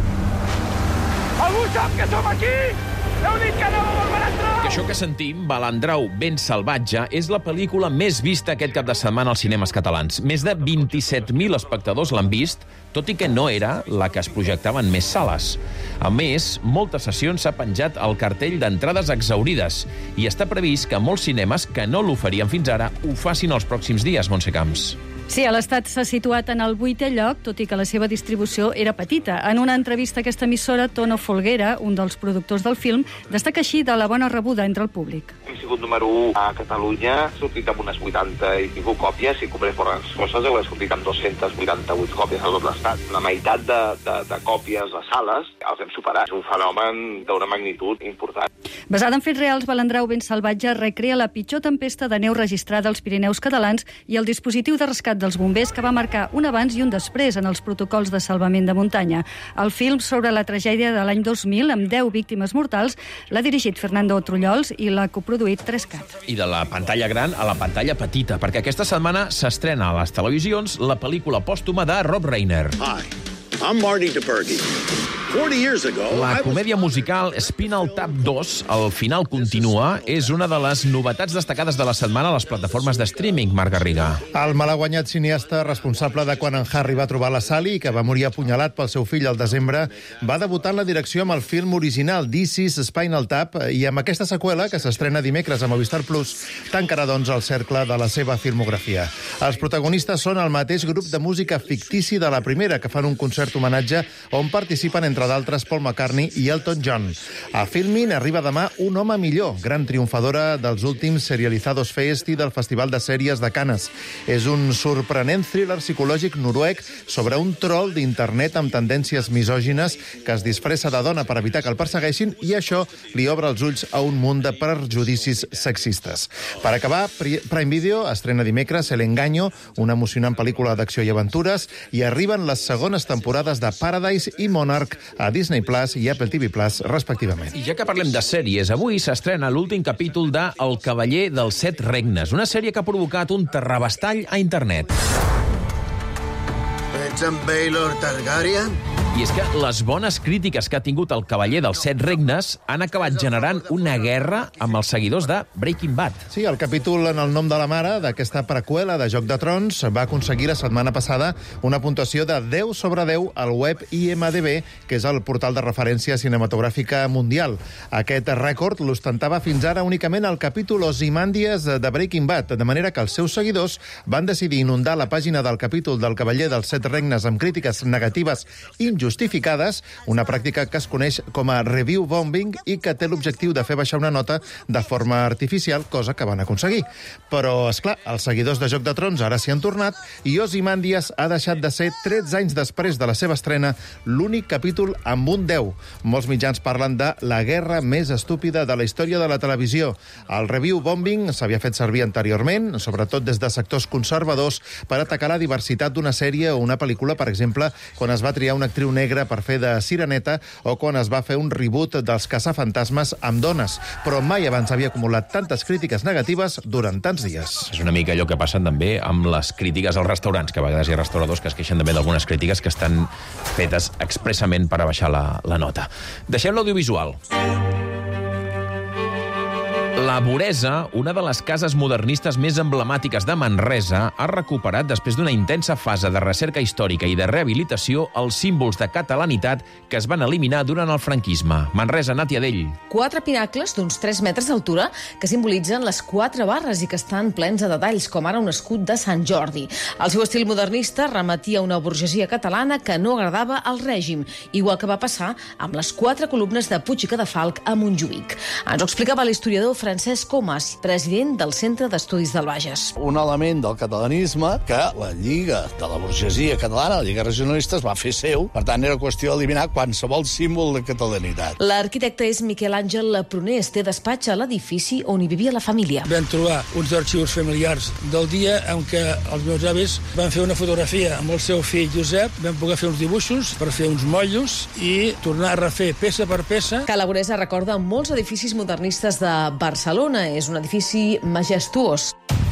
Algú sap que som aquí? Heu dit que anàvem al Balandrau! Que això que sentim, Balandrau ben salvatge, és la pel·lícula més vista aquest cap de setmana als cinemes catalans. Més de vint-i-set mil espectadors l'han vist, tot i que no era la que es projectava en més sales. A més, moltes sessions s'ha penjat el cartell d'entrades exaurides i està previst que molts cinemes que no l'oferien fins ara ho facin els pròxims dies, Montse Camps. Sí, a l'Estat s'ha situat en el vuitè lloc, tot i que la seva distribució era petita. En una entrevista a aquesta emissora, Tono Folguera, un dels productors del film, destaca així de la bona rebuda entre el públic. Hem sigut número u a Catalunya, ha sortit amb unes vuitanta i escaig còpies, i compré fora les coses, ha sortit amb dues-centes vuitanta-vuit còpies a tot l'Estat. La meitat de, de, de còpies a sales els hem superat. És un fenomen d'una magnitud important. Basada en fets reals, Balandrau ben salvatge recrea la pitjor tempesta de neu registrada als Pirineus catalans i el dispositiu de rescat dels bombers que va marcar un abans i un després en els protocols de salvament de muntanya. El film sobre la tragèdia de l'any dos mil, amb deu víctimes mortals, l'ha dirigit Fernando Trullols i l'ha coproduït tres-cat. I de la pantalla gran a la pantalla petita, perquè aquesta setmana s'estrena a les televisions la pel·lícula pòstuma de Rob Reiner. Hi, I'm Marty DeBerge. forty years ago, La comèdia musical Spinal Tap dos, El final continua, és una de les novetats destacades de la setmana a les plataformes de streaming, Marc Garriga. El malaguanyat cineasta responsable de quan en Harry va trobar la Sally, que va morir apunyalat pel seu fill al desembre, va debutar en la direcció amb el film original This is Spinal Tap, i amb aquesta seqüela, que s'estrena dimecres a Movistar Plus, tancarà, doncs, el cercle de la seva filmografia. Els protagonistes són el mateix grup de música fictici de la primera, que fan un concert homenatge on participen, entre d'altres, Paul McCartney i Elton John. A Filmin arriba demà Un home millor, gran triomfadora dels últims Serializados Fest i del Festival de Sèries de Canes. És un sorprenent thriller psicològic noruec sobre un troll d'internet amb tendències misògines que es disfressa de dona per evitar que el persegueixin, i això li obre els ulls a un munt de prejudicis sexistes. Per acabar, Prime Video estrena dimecres El Engaño, una emocionant pel·lícula d'acció i aventures, i arriben les segones temporades de Paradise i Monarch a Disney Plus i Apple T V Plus, respectivament. I ja que parlem de sèries, avui s'estrena l'últim capítol de El cavaller dels set regnes, una sèrie que ha provocat un terrabastall a internet. Ets en Baelor Targaryen? I és que les bones crítiques que ha tingut el cavaller dels set regnes han acabat generant una guerra amb els seguidors de Breaking Bad. Sí, el capítol En el nom de la mare, d'aquesta preqüela de Joc de Trons, va aconseguir la setmana passada una puntuació de deu sobre deu al web I M D B, que és el portal de referència cinematogràfica mundial. Aquest rècord l'ostentava fins ara únicament el capítol Ozymandias de Breaking Bad, de manera que els seus seguidors van decidir inundar la pàgina del capítol del cavaller dels set regnes amb crítiques negatives injustificades, una pràctica que es coneix com a review bombing i que té l'objectiu de fer baixar una nota de forma artificial, cosa que van aconseguir. Però, esclar, els seguidors de Joc de Trons ara s'hi han tornat i Ozymandias ha deixat de ser, tretze anys després de la seva estrena, l'únic capítol amb un deu. Molts mitjans parlen de la guerra més estúpida de la història de la televisió. El review bombing s'havia fet servir anteriorment, sobretot des de sectors conservadors, per atacar la diversitat d'una sèrie o una pel·lícula, per exemple, quan es va triar una actriu negra per fer de sireneta o quan es va fer un reboot dels caçafantasmes amb dones. Però mai abans havia acumulat tantes crítiques negatives durant tants dies. És una mica allò que passa també amb les crítiques als restaurants, que a vegades hi ha restauradors que es queixen també d'algunes crítiques que estan fetes expressament per a baixar la, la nota. Deixem l'audiovisual. La Voresa, una de les cases modernistes més emblemàtiques de Manresa, ha recuperat, després d'una intensa fase de recerca històrica i de rehabilitació, els símbols de catalanitat que es van eliminar durant el franquisme. Manresa, Nàtia Dell. Quatre pinacles d'uns tres metres d'altura que simbolitzen les quatre barres i que estan plens de detalls, com ara un escut de Sant Jordi. El seu estil modernista remetia a una burgesia catalana que no agradava al règim, igual que va passar amb les quatre columnes de Puig i Cadafalch a Montjuïc. Ens ho explicava l'historiador Francesc Comas, president del Centre d'Estudis del Bages. Un element del catalanisme que la Lliga de la burgesia catalana, la Lliga Regionalista, es va fer seu. Per tant, era qüestió d'eliminar qualsevol símbol de catalanitat. L'arquitecte és Miquel Àngel Lapronés, té despatx a l'edifici on hi vivia la família. Vam trobar uns arxius familiars del dia en què els meus avis van fer una fotografia amb el seu fill Josep, vam poder fer uns dibuixos per fer uns motllos i tornar a refer peça per peça. Ca Laboresa recorda molts edificis modernistes de Barcelona. És un edifici majestuós.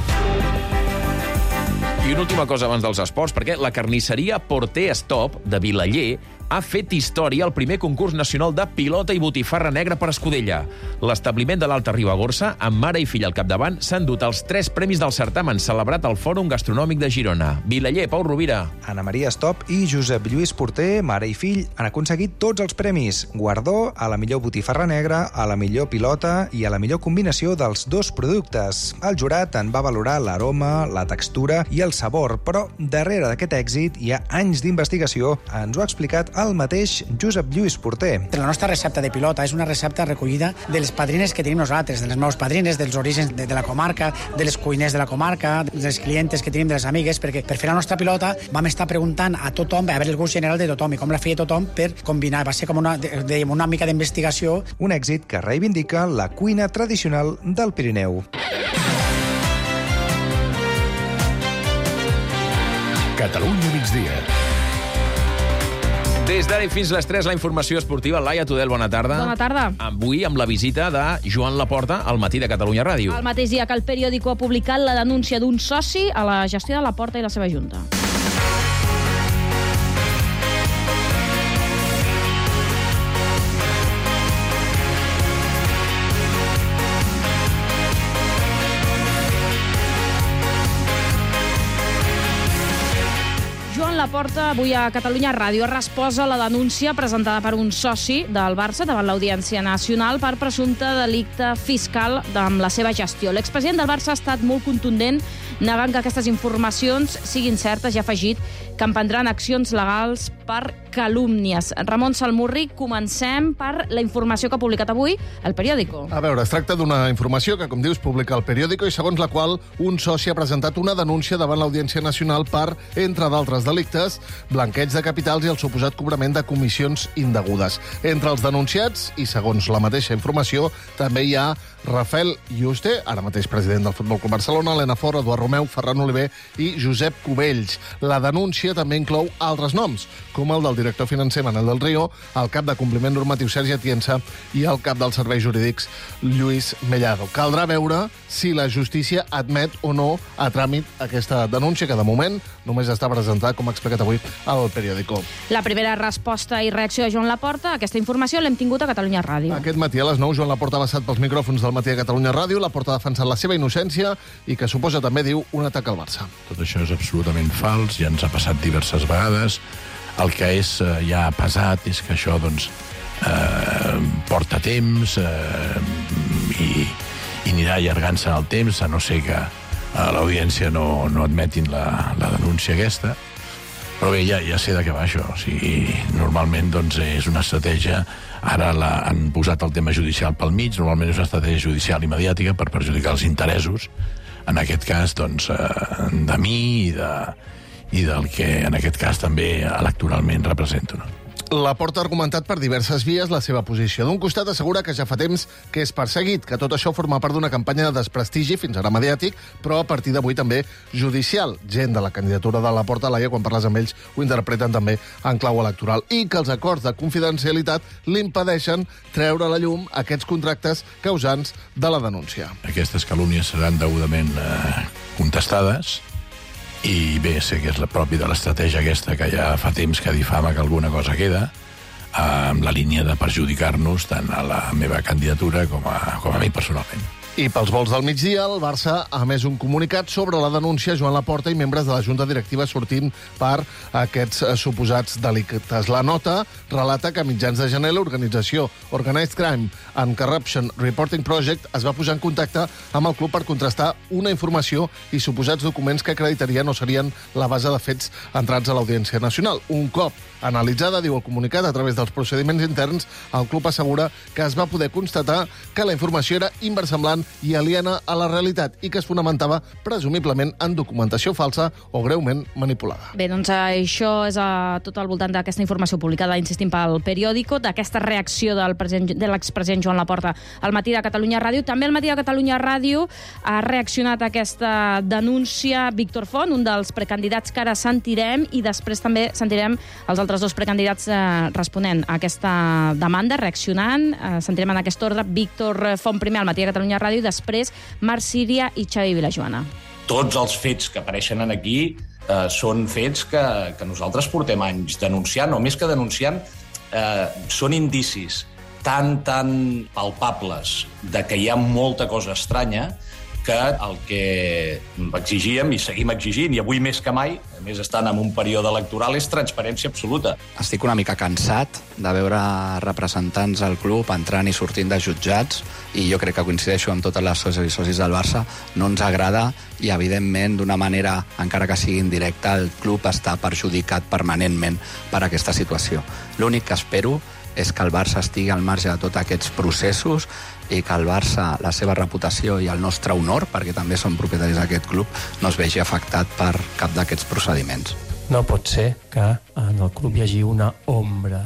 I una última cosa abans dels esports, perquè la carnisseria Porter Stop de Vilaller ha fet història al primer concurs nacional de pilota i botifarra negra per escudella. L'establiment de l'Alta Ribagorça, amb mare i fill al capdavant, s'han dut els tres premis del certamen celebrat al Fòrum Gastronòmic de Girona. Vilaller, Pau Rovira. Anna Maria Stop i Josep Lluís Porter, mare i fill, han aconseguit tots els premis. Guardó a la millor botifarra negra, a la millor pilota i a la millor combinació dels dos productes. El jurat en va valorar l'aroma, la textura i el sabor, però darrere d'aquest èxit hi ha anys d'investigació. Ens ho ha explicat el mateix Josep Lluís Porter. La nostra recepta de pilota és una recepta recollida de les padrines que tenim nosaltres, de les meus padrines, dels orígens de, de la comarca, de les cuiners de la comarca, de les clientes que tenim, de les amigues, perquè per fer la nostra pilota vam estar preguntant a tothom, a veure el gust general de tothom i com la feia tothom per combinar. Va ser com una, de, una mica d'investigació. Un èxit que reivindica la cuina tradicional del Pirineu. Catalunya migdia. Des d'ara i fins les tres, la informació esportiva. Laia Tudel, bona tarda. Bona tarda. Avui amb la visita de Joan Laporta al Matí de Catalunya Ràdio. El mateix dia que el periòdico ha publicat la denúncia d'un soci a la gestió de Laporta i la seva junta. Joan Laporta, avui a Catalunya Ràdio, ha respost a la denúncia presentada per un soci del Barça davant l'Audiència Nacional per presumpte delicte fiscal amb la seva gestió. L'expresident del Barça ha estat molt contundent, negant que aquestes informacions siguin certes i ha afegit que emprendran accions legals per calúmnies. Ramon Salmurri, comencem per la informació que ha publicat avui el periòdico. A veure, es tracta d'una informació que, com dius, publica el periòdico i segons la qual un soci ha presentat una denúncia davant l'Audiència Nacional per, entre d'altres delictes, blanqueig de capitals i el suposat cobrament de comissions indegudes. Entre els denunciats, i segons la mateixa informació, també hi ha Rafael Yuste, ara mateix president del Futbol Club Barcelona, Helena Fort, Eduard Romeu, Ferran Oliver i Josep Cubells. La denúncia també inclou altres noms, com el del director financer Manel del Río, el cap de compliment normatiu Sergi Atienza i el cap dels serveis jurídics Lluís Mellado. Caldrà veure si la justícia admet o no a tràmit aquesta denúncia, que de moment només està presentada, com ha explicat avui, al periòdico. La primera resposta i reacció de Joan Laporta a aquesta informació l'hem tingut a Catalunya Ràdio. Aquest matí a les nou, Joan Laporta ha passat pels micròfons del Matí de Catalunya Ràdio. Laporta ha defensat la seva innocència i que suposa també, diu, un atac al Barça. Tot això és absolutament fals, ja ens ha passat diverses vegades. El que és eh, ja pesat és que això doncs, eh, porta temps eh, i, i anirà allargant-se en el temps, a no ser que a l'audiència no, no admetin la, la denúncia aquesta. Però bé, ja, ja sé de què va això. O sigui, normalment doncs, és una estratègia. Ara la, han posat el tema judicial pel mig. Normalment és una estratègia judicial i mediàtica per perjudicar els interessos, en aquest cas, doncs, eh, de mi i, de, i del que, en aquest cas, també electoralment represento, no? Laporta ha argumentat per diverses vies la seva posició. D'un costat assegura que ja fa temps que és perseguit, que tot això forma part d'una campanya de desprestigi, fins ara mediàtic, però a partir d'avui també judicial. Gent de la candidatura de Laporta, Laia, quan parles amb ells, ho interpreten també en clau electoral. I que els acords de confidencialitat l'impedeixen treure a la llum aquests contractes causants de la denúncia. Aquestes calúmnies seran degudament eh, contestades. I bé, sé que és la propi de l'estratègia aquesta que ja fa temps que difama que alguna cosa queda, amb la línia de perjudicar-nos tant a la meva candidatura com a, com a mi personalment. I pels vols del migdia, el Barça ha emès un comunicat sobre la denúncia a Joan Laporta i membres de la Junta Directiva sortint per aquests suposats delictes. La nota relata que a mitjans de gener l'organització Organized Crime and Corruption Reporting Project es va posar en contacte amb el club per contrastar una informació i suposats documents que acreditarien o serien la base de fets entrats a l'Audiència Nacional. Un cop analitzada, diu el comunicat, a través dels procediments interns, el club assegura que es va poder constatar que la informació era inversemblant i aliena a la realitat i que es fonamentava, presumiblement, en documentació falsa o greument manipulada. Bé, doncs això és a, tot al voltant d'aquesta informació publicada, insistim, pel periòdico, d'aquesta reacció del president, de l'expresident Joan Laporta al Matí de Catalunya Ràdio. També al Matí de Catalunya Ràdio ha reaccionat a aquesta denúncia Víctor Font, un dels precandidats que ara sentirem, i després també sentirem els altres dos precandidats eh, responent a aquesta demanda, reaccionant. Eh, sentirem en aquest ordre Víctor Font primer al Matí de Catalunya Ràdio i després Marc Síria i Xavi Vilajoana. Tots els fets que apareixen aquí eh, són fets que, que nosaltres portem anys denunciant, o més que denunciant, eh, són indicis tan, tan palpables de que hi ha molta cosa estranya que el que exigíem i seguim exigint, i avui més que mai, a més estant en un període electoral, és transparència absoluta. Estic una mica cansat de veure representants del club entrant i sortint de jutjats, i jo crec que coincideixo amb totes les socis i socis del Barça. No ens agrada i, evidentment, d'una manera, encara que sigui indirecta, el club està perjudicat permanentment per aquesta situació. L'únic que espero és que el Barça estigui al marge de tots aquests processos i que el Barça, la seva reputació i el nostre honor, perquè també som propietaris d'aquest club, no es vegi afectat per cap d'aquests procediments. No pot ser que en el club hi hagi una ombra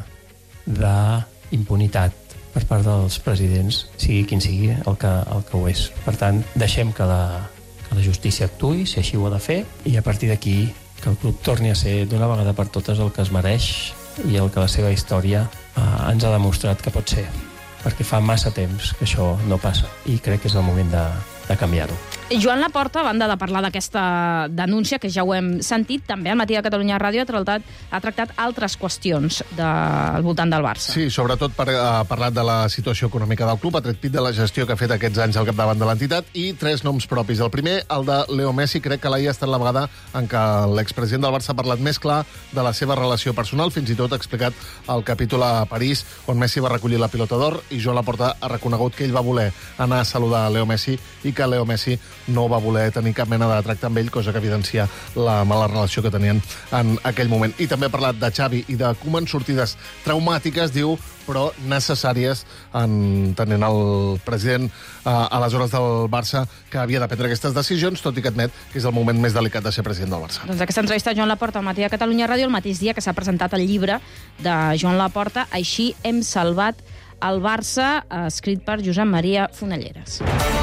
d'impunitat per part dels presidents, sigui quin sigui el que, el que ho és. Per tant, deixem que la, que la justícia actuï, si així ho ha de fer, i a partir d'aquí que el club torni a ser d'una vegada per totes el que es mereix i el que la seva història eh, ens ha demostrat que pot ser, perquè fa massa temps que això no passa i crec que és el moment de, de canviar-ho. Joan Laporta, a banda de parlar d'aquesta denúncia, que ja ho hem sentit, també al Matí de Catalunya Ràdio ha tractat, ha tractat altres qüestions de, al voltant del Barça. Sí, sobretot per, ha parlat de la situació econòmica del club, ha tret pit de la gestió que ha fet aquests anys al capdavant de l'entitat, i tres noms propis. El primer, el de Leo Messi. Crec que l'ahir ha estat la vegada en què l'expresident del Barça ha parlat més clar de la seva relació personal, fins i tot ha explicat el capítol a París, on Messi va recollir la pilota d'or, i Joan Laporta ha reconegut que ell va voler anar a saludar a Leo Messi i que Leo Messi no va voler tenir cap mena de tracte amb ell, cosa que evidencia la mala relació que tenien en aquell moment. I també ha parlat de Xavi i de com en sortides traumàtiques, diu, però necessàries, en tenint el president eh, aleshores del Barça que havia de prendre aquestes decisions, tot i que admet que és el moment més delicat de ser president del Barça. Doncs aquesta entrevista a Joan Laporta al Matí de Catalunya Ràdio el mateix dia que s'ha presentat el llibre de Joan Laporta, Així hem salvat el Barça, escrit per Josep Maria Fonelleres.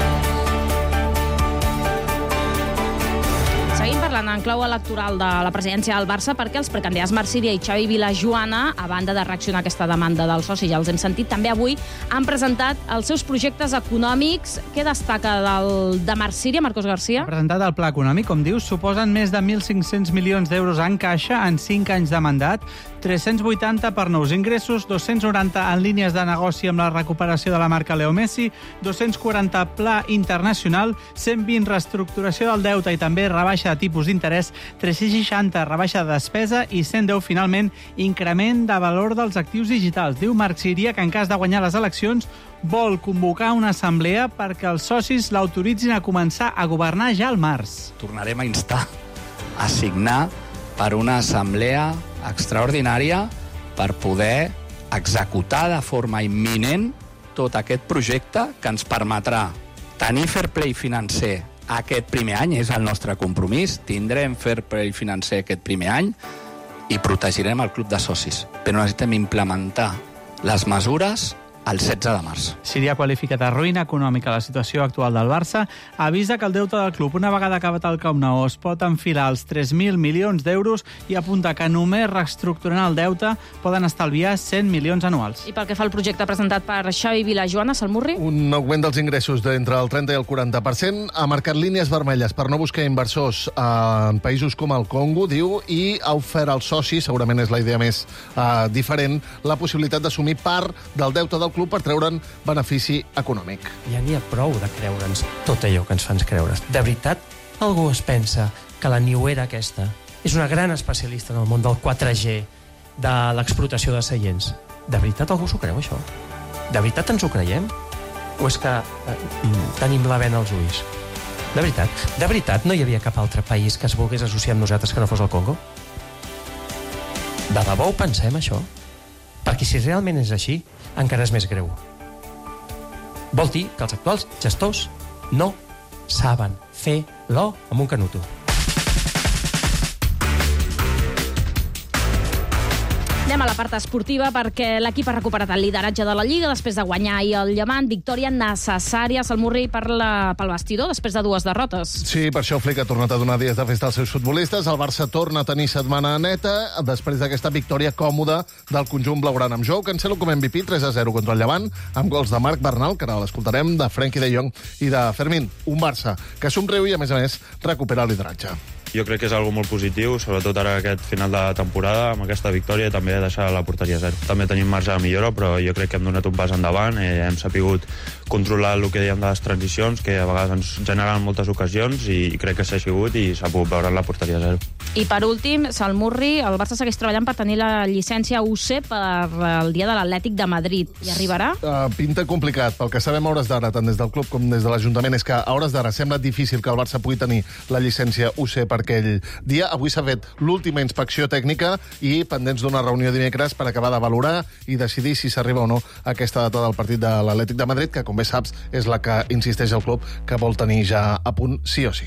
Seguim parlant en clau electoral de la presidència del Barça perquè els precandidats Marc Síria i Xavi Vilajoana, a banda de reaccionar a aquesta demanda del soci, ja els hem sentit, també avui han presentat els seus projectes econòmics. Què destaca del, de Marc Síria, Marcos García? Ha presentat el pla econòmic, com dius, suposen més de mil cinc-cents milions d'euros en caixa en cinc anys de mandat, tres-cents vuitanta per nous ingressos, dos-cents noranta en línies de negoci amb la recuperació de la marca Leo Messi, dos-cents quaranta pla internacional, cent vint reestructuració del deute i també rebaixa de tipus d'interès, tres-cents seixanta rebaixa de despesa i cent deu, finalment, increment de valor dels actius digitals. Diu Marc Síria que en cas de guanyar les eleccions vol convocar una assemblea perquè els socis l'autoritzin a començar a governar ja al març. Tornarem a instar a signar per una assemblea extraordinària per poder executar de forma imminent tot aquest projecte que ens permetrà tenir fair play financer aquest primer any, és el nostre compromís, tindrem fair play financer aquest primer any i protegirem el club de socis. Però necessitem implementar les mesures el setze de març. Síria ha qualificat de ruïna econòmica la situació actual del Barça, avisa que el deute del club, una vegada acabat el Camp Nou, es pot enfilar als tres mil milions d'euros i apunta que només reestructurant el deute poden estalviar cent milions anuals. I pel que fa al projecte presentat per Xavi Vilajoana, Salmurri? Un augment dels ingressos d'entre el trenta i el quaranta per cent ha marcat línies vermelles per no buscar inversors en països com el Congo, diu, i ha ofert als socis, segurament és la idea més uh, diferent, la possibilitat d'assumir part del deute del el club per treure'n benefici econòmic. Ja n'hi ha prou de creure'ns tot allò que ens fan creure. De veritat, algú es pensa que la niuera aquesta és una gran especialista en el món del quatre G, de l'explotació de seients. De veritat algú s'ho creu, això? De veritat ens ho creiem? O és que eh, tenim la vena als ulls? De veritat, de veritat no hi havia cap altre país que es volgués associar amb nosaltres que no fos el Congo? De debò ho pensem, això? Perquè si realment és així, encara és més greu. Vol dir que els actuals gestors no saben fer l'o amb un canuto. Anem a la part esportiva perquè l'equip ha recuperat el lideratge de la Lliga després de guanyar ahir el Llevant. Victòria necessària, Salmurri, per la, pel vestidor després de dues derrotes. Sí, per això Flick ha tornat a donar dies de festa als seus futbolistes. El Barça torna a tenir setmana neta després d'aquesta victòria còmoda del conjunt blaugrana amb Joao Cancelo com a M V P, tres a zero contra el Llevant, amb gols de Marc Bernal, que ara l'escoltarem, de Frenkie de Jong i de Fermín. Un Barça que somriu i, a més a més, recupera el lideratge. Jo crec que és algo molt positiu, sobretot ara aquest final de temporada, amb aquesta victòria i també deixar la porteria a zero. També tenim marge de millora, però jo crec que hem donat un pas endavant, eh, hem sapigut controlar el que dèiem de les transicions, que a vegades ens generen moltes ocasions, i crec que s'ha sigut i s'ha pogut veure la porteria a zero. I per últim, Salmurri, el Barça segueix treballant per tenir la llicència U C per el dia de l'Atlètic de Madrid. Hi arribarà? Uh, pinta complicat. Pel que sabem a hores d'ara, tant des del club com des de l'Ajuntament, és que a hores d'ara sembla difícil que el Barça pugui tenir la llicència U C per aquell dia. Avui s'ha fet l'última inspecció tècnica i pendents d'una reunió dimecres per acabar de valorar i decidir si s'arriba o no a aquesta data del partit de l'Atlètic de Madrid, que, com bé saps, és la que insisteix el club que vol tenir ja a punt sí o sí.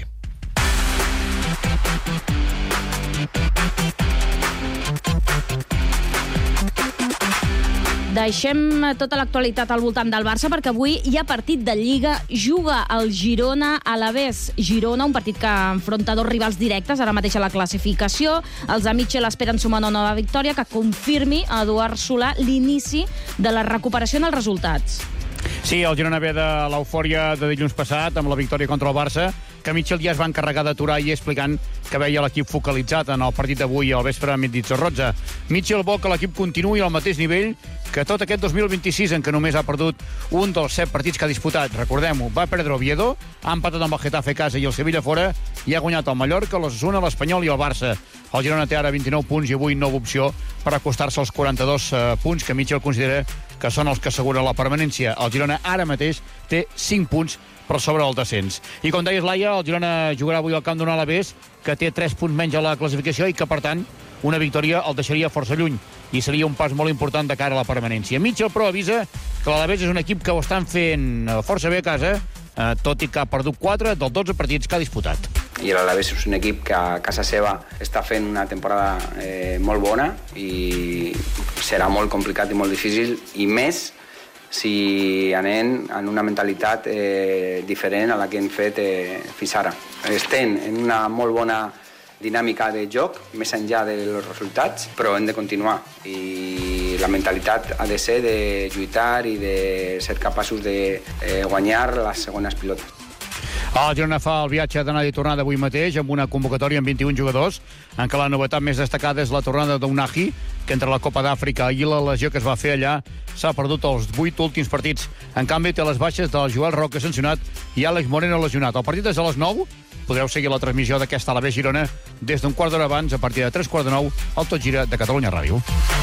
Deixem tota l'actualitat al voltant del Barça perquè avui hi ha partit de Lliga. Juga el Girona a l'Alavés. Girona, un partit que enfronta dos rivals directes ara mateix a la classificació. Els de Mitchell esperen sumar una nova victòria que confirmi a Eduard Solà l'inici de la recuperació en els resultats. Sí, el Girona ve de l'eufòria de dilluns passat amb la victòria contra el Barça, que Mitchell ja es va encarregar d'aturar i explicant que veia l'equip focalitzat en el partit d'avui al vespre a Mendizorroza. Mitchell vol que l'equip continuï al mateix nivell que tot aquest dos mil vint-i-sis, en què només ha perdut un dels set partits que ha disputat. Recordem-ho, va perdre Oviedo, ha empatat amb el Getafe a casa i el Sevilla fora, i ha guanyat el Mallorca, l'Osasuna, l'Espanyol i el Barça. El Girona té ara vint-i-nou punts i avui nova opció per acostar-se als quaranta-dos eh, punts que Mitchell considera que són els que asseguren la permanència. El Girona ara mateix té cinc punts per sobre del descens. I com deies, Laia, el Girona jugarà avui al camp d'un Alavés que té tres punts menys a la classificació i que, per tant, una victòria el deixaria força lluny i seria un pas molt important de cara a la permanència. Mitchell, però, avisa que l'Alavés és un equip que ho estan fent força bé a casa, eh, tot i que ha perdut quatre dels dotze partits que ha disputat. I l'Alavés és un equip que a casa seva està fent una temporada eh, molt bona i serà molt complicat i molt difícil, i més si anem en una mentalitat eh, diferent a la que hem fet eh, fins ara. Estem en una molt bona dinàmica de joc, més enllà dels resultats, però hem de continuar. I la mentalitat ha de ser de lluitar i de ser capaços de eh, guanyar les segones pilotes. El Girona fa el viatge d'anada i tornada avui mateix amb una convocatòria amb vint-i-un jugadors, en què la novetat més destacada és la tornada d'Unahi, que entre la Copa d'Àfrica i la lesió que es va fer allà s'ha perdut els vuit últims partits. En canvi, té les baixes del Joel Roca sancionat i Àlex Moreno lesionat. El partit és a les nou. Podreu seguir la transmissió d'aquesta Alavés Girona des d'un quart d'hora abans, a partir de tres quarts de nou, al Tot Gira de Catalunya Ràdio.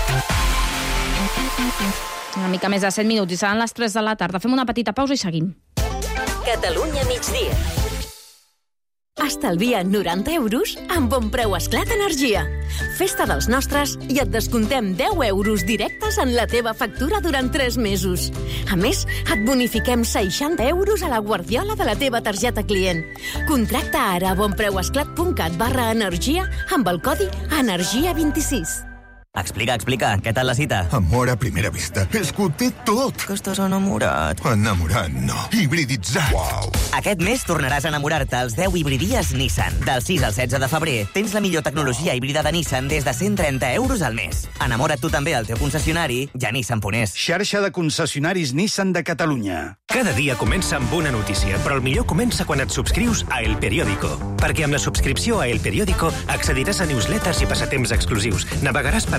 Una mica més de set minuts i seran les tres de la tarda. Fem una petita pausa i seguim. Catalunya migdia. Estalvia noranta euros amb bon preu Esclat Energia. Festa dels nostres i et descontem deu euros directes en la teva factura durant tres mesos. A més, et bonifiquem seixanta euros a la guardiola de la teva targeta client. Contracta ara a bonpreuesclat.cat barra energia amb el codi energia vint-i-sis. Explica, explica. Què tal la cita? Amor a primera vista. És que ho té tot. Que estàs enamorat. Enamorat, no. Hibriditzat. Uau. Aquest mes tornaràs a enamorar-te als deu hibridies Nissan. Del sis al setze de febrer tens la millor tecnologia híbrida de Nissan des de cent trenta euros al mes. Enamora't tu també al teu concessionari i a Nissan punt es. Xarxa de concessionaris Nissan de Catalunya. Cada dia comença amb una notícia, però el millor comença quan et subscrius a El Periódico. Perquè amb la subscripció a El Periódico accediràs a newsletters i passatemps exclusius, navegaràs per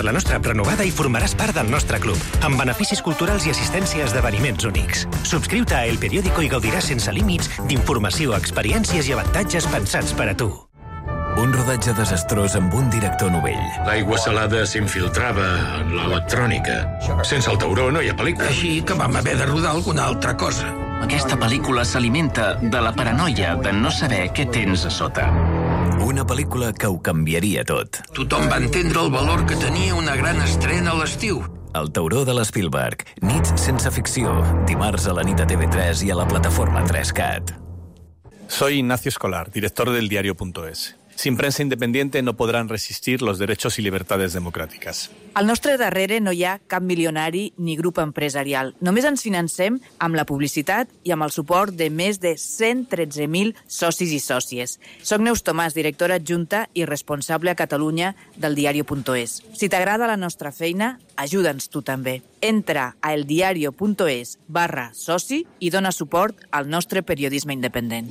per la nostra app renovada i formaràs part del nostre club, amb beneficis culturals i assistència a esdeveniments únics. Subscriu-te a El Periódico i gaudiràs sense límits d'informació, experiències i avantatges pensats per a tu. Un rodatge desastrós amb un director novell. L'aigua salada s'infiltrava en l'electrònica. Sense el tauró no hi ha pel·lícula. Així que vam haver de rodar alguna altra cosa. Aquesta pel·lícula s'alimenta de la paranoia de no saber què tens a sota. Una pel·lícula que ho canviaria tot. Tothom va entendre el valor que tenia una gran estrena a l'estiu. El tauró de l'Spielberg. Nits sense ficció. Dimarts a la nit a T V tres i a la plataforma tres cat. Soy Ignacio Escolar, director del diario punto es. Sin prensa independiente no podrán resistir los derechos y libertades democráticas. Al nostre darrere no hi ha cap milionari ni grup empresarial. Només ens financem amb la publicitat i amb el suport de més de cent tretze mil socis i sòcies. Soc Neus Tomàs, directora adjunta i responsable a Catalunya del diario punto es. Si t'agrada la nostra feina, ajuda'ns tu també. Entra a eldiario.es barra soci i dona suport al nostre periodisme independent.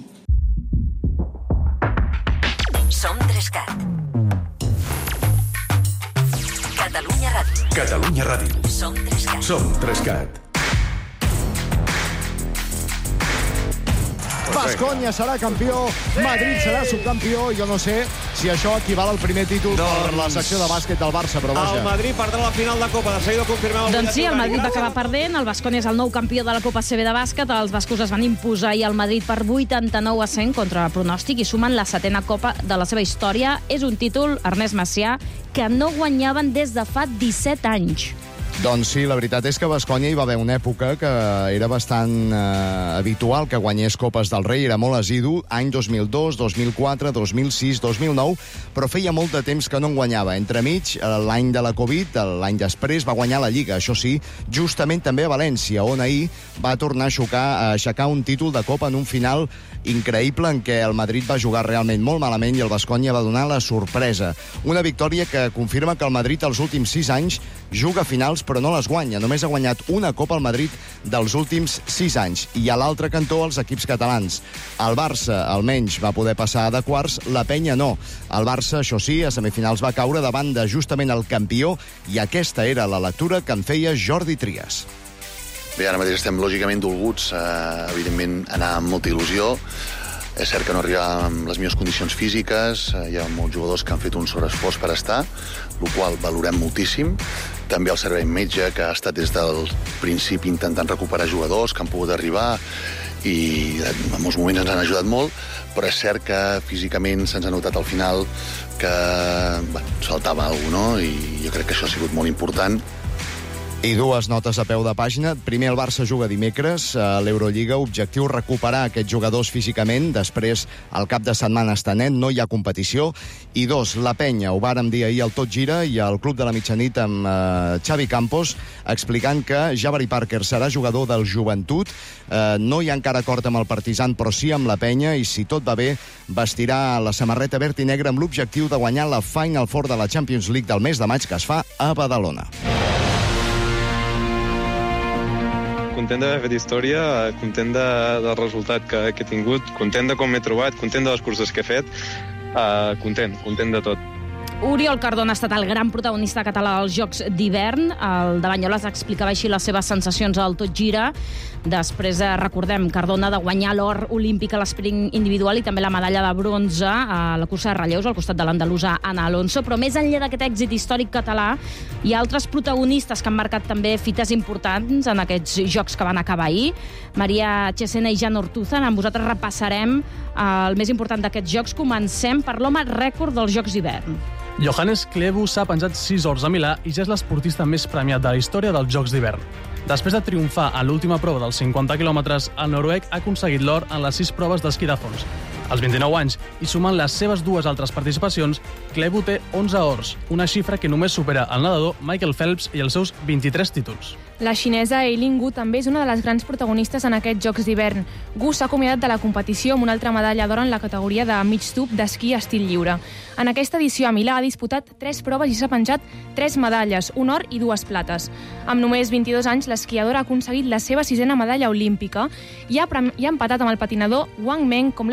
Som tres cat. Catalunya Ràdio. Catalunya Ràdio. Som tres cat. Som tres cat. Baskonia serà campió, Madrid serà subcampió. Jo no sé si això equival al primer títol doncs... per la secció de bàsquet del Barça, però vaja. El Madrid perdrà la final de Copa, de seguida confirmem el... Doncs sí, el Madrid va acabar perdent, el Baskonia és el nou campió de la Copa C B de bàsquet, els bascos es van imposar i el Madrid per vuitanta-nou a cent contra el pronòstic i sumen la setena Copa de la seva història. És un títol, Ernest Macià, que no guanyaven des de fa disset anys. Doncs sí, la veritat és que a Baskonia hi va haver una època que era bastant eh, habitual que guanyés Copes del Rei, era molt assidu, any dos mil dos, dos mil quatre, dos mil sis, dos mil nou, però feia molt de temps que no en guanyava. Entremig, l'any de la Covid, l'any després, va guanyar la Lliga, això sí, justament també a València, on ahir va tornar a, xocar, a aixecar un títol de Copa en un final increïble en què el Madrid va jugar realment molt malament i el Baskonia va donar la sorpresa. Una victòria que confirma que el Madrid els últims sis anys juga finals però no les guanya. Només ha guanyat una Copa al Madrid dels últims sis anys. I a l'altre cantó, els equips catalans. El Barça, almenys, va poder passar de quarts, la Penya no. El Barça, això sí, a semifinals va caure davant de justament el campió i aquesta era la lectura que en feia Jordi Trias. Bé, ara mateix estem lògicament dolguts, eh, evidentment anar amb molta il·lusió. És cert que no arriba amb les millors condicions físiques, hi ha molts jugadors que han fet un sobreesforç per estar, el qual valorem moltíssim. També el servei metge, que ha estat des del principi intentant recuperar jugadors que han pogut arribar i en molts moments ens han ajudat molt, però és cert que físicament se'ns ha notat al final que bueno, saltava alguna cosa, no? I jo crec que això ha sigut molt important. I dues notes a peu de pàgina. Primer, el Barça juga dimecres a l'Eurolliga. Objectiu recuperar aquests jugadors físicament. Després, al cap de setmana està net, no hi ha competició. I dos, la Penya. Ho vàrem dir ahir al Tot Gira i al Club de la Mitjanit amb eh, Xavi Campos, explicant que Jabari Parker serà jugador del Joventut. Eh, no hi ha encara acord amb el Partizan, però sí amb la Penya, i si tot va bé, vestirà la samarreta verd i negra amb l'objectiu de guanyar la Final Four de la Champions League del mes de maig que es fa a Badalona. Content d'haver fet història, content de, del resultat que, que he tingut, content de com m'he trobat, content de les curses que he fet, uh, content, content de tot. Oriol Cardona ha estat el gran protagonista català dels Jocs d'hivern. El de Banyoles explicava així les seves sensacions al Tot Gira. Després, eh, recordem, Cardona de guanyar l'or olímpic a l'esprint individual i també la medalla de bronze a la cursa de relleus al costat de l'andalusa Ana Alonso. Però més enllà d'aquest èxit històric català, hi ha altres protagonistes que han marcat també fites importants en aquests Jocs que van acabar ahir. Maria Chesena i Jan Ortuza, amb vosaltres repassarem el més important d'aquests Jocs. Comencem per l'home rècord dels Jocs d'hivern. Johannes Klebu s'ha penjat sis ors a Milà i ja és l'esportista més premiat de la història dels Jocs d'hivern. Després de triomfar a l'última prova dels cinquanta quilòmetres, el noruec ha aconseguit l'or en les sis proves d'esquí de fons. Als vint-i-nou anys, i sumant les seves dues altres participacions, Klebu té onze ors, una xifra que només supera el nedador Michael Phelps i els seus vint-i-tres títols. La xinesa Eileen Gu també és una de les grans protagonistes en aquests Jocs d'hivern. Gu s'ha acomiadat de la competició amb una altra medalla d'or en la categoria de mig tub d'esquí estil lliure. En aquesta edició a Milà ha disputat tres proves i s'ha penjat tres medalles, un or i dues plates. Amb només vint-i-dos anys, l'esquiadora ha aconseguit la seva sisena medalla olímpica i ha, i ha empatat amb el patinador Wang Meng com l'esportista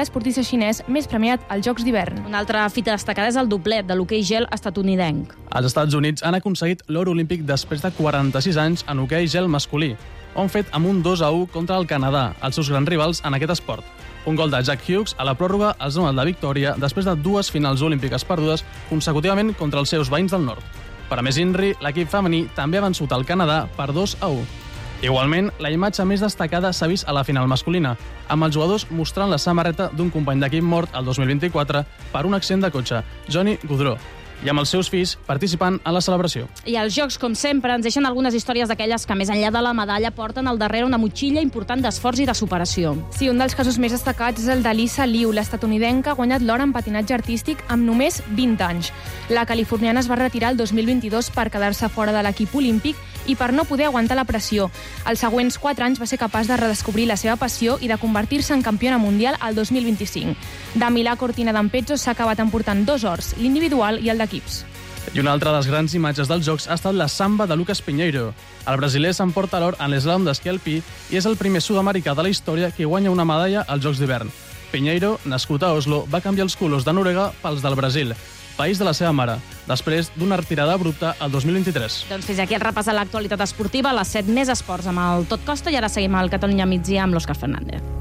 xinès més premiat als Jocs d'hivern. Una altra fita destacada és el doblet de l'hoquei gel estatunidenc. Els Estats Units han aconseguit l'or olímpic després de quaranta-sis anys en hoquei gel masculí. Ho han fet amb un dos a u contra el Canadà, els seus grans rivals en aquest esport. Un gol de Jack Hughes a la pròrroga els ha donat la victòria després de dues finals olímpiques perdudes consecutivament contra els seus veïns del nord. Per a més inri, l'equip femení també ha vençut el Canadà per dos a u. Igualment, la imatge més destacada s'ha vist a la final masculina, amb els jugadors mostrant la samarreta d'un company d'equip mort el dos mil vint-i-quatre per un accident de cotxe, Johnny Gaudreau, i amb els seus fills participant en la celebració. I els Jocs, com sempre, ens deixen algunes històries d'aquelles que, més enllà de la medalla, porten al darrere una motxilla important d'esforç i de superació. Sí, un dels casos més destacats és el d'Alissa Liu, l'estatunidenca, ha guanyat l'or en patinatge artístic amb només vint anys. La californiana es va retirar el dos mil vint-i-dos per quedar-se fora de l'equip olímpic i per no poder aguantar la pressió. Els següents quatre anys va ser capaç de redescobrir la seva passió i de convertir-se en campiona mundial el dos mil vint-i-cinc. De Milà Cortina d'Ampezzo s'ha acabat emportant dos ors, l'individual i el d'equips. I una altra de les grans imatges dels Jocs ha estat la samba de Lucas Pinheiro. El brasiler s'emporta l'or en l'eslàlom d'esquí alpí i és el primer sud-americà de la història que guanya una medalla als Jocs d'hivern. Pinheiro, nascut a Oslo, va canviar els colors de Noruega pels del Brasil, país de la seva mare, després d'una retirada abrupta el dos mil vint-i-tres. Doncs fins aquí el repàs a l'actualitat esportiva, a les set més esports amb el Tot Costa, i ara seguim al Catalunya migdia amb l'Òscar Fernández.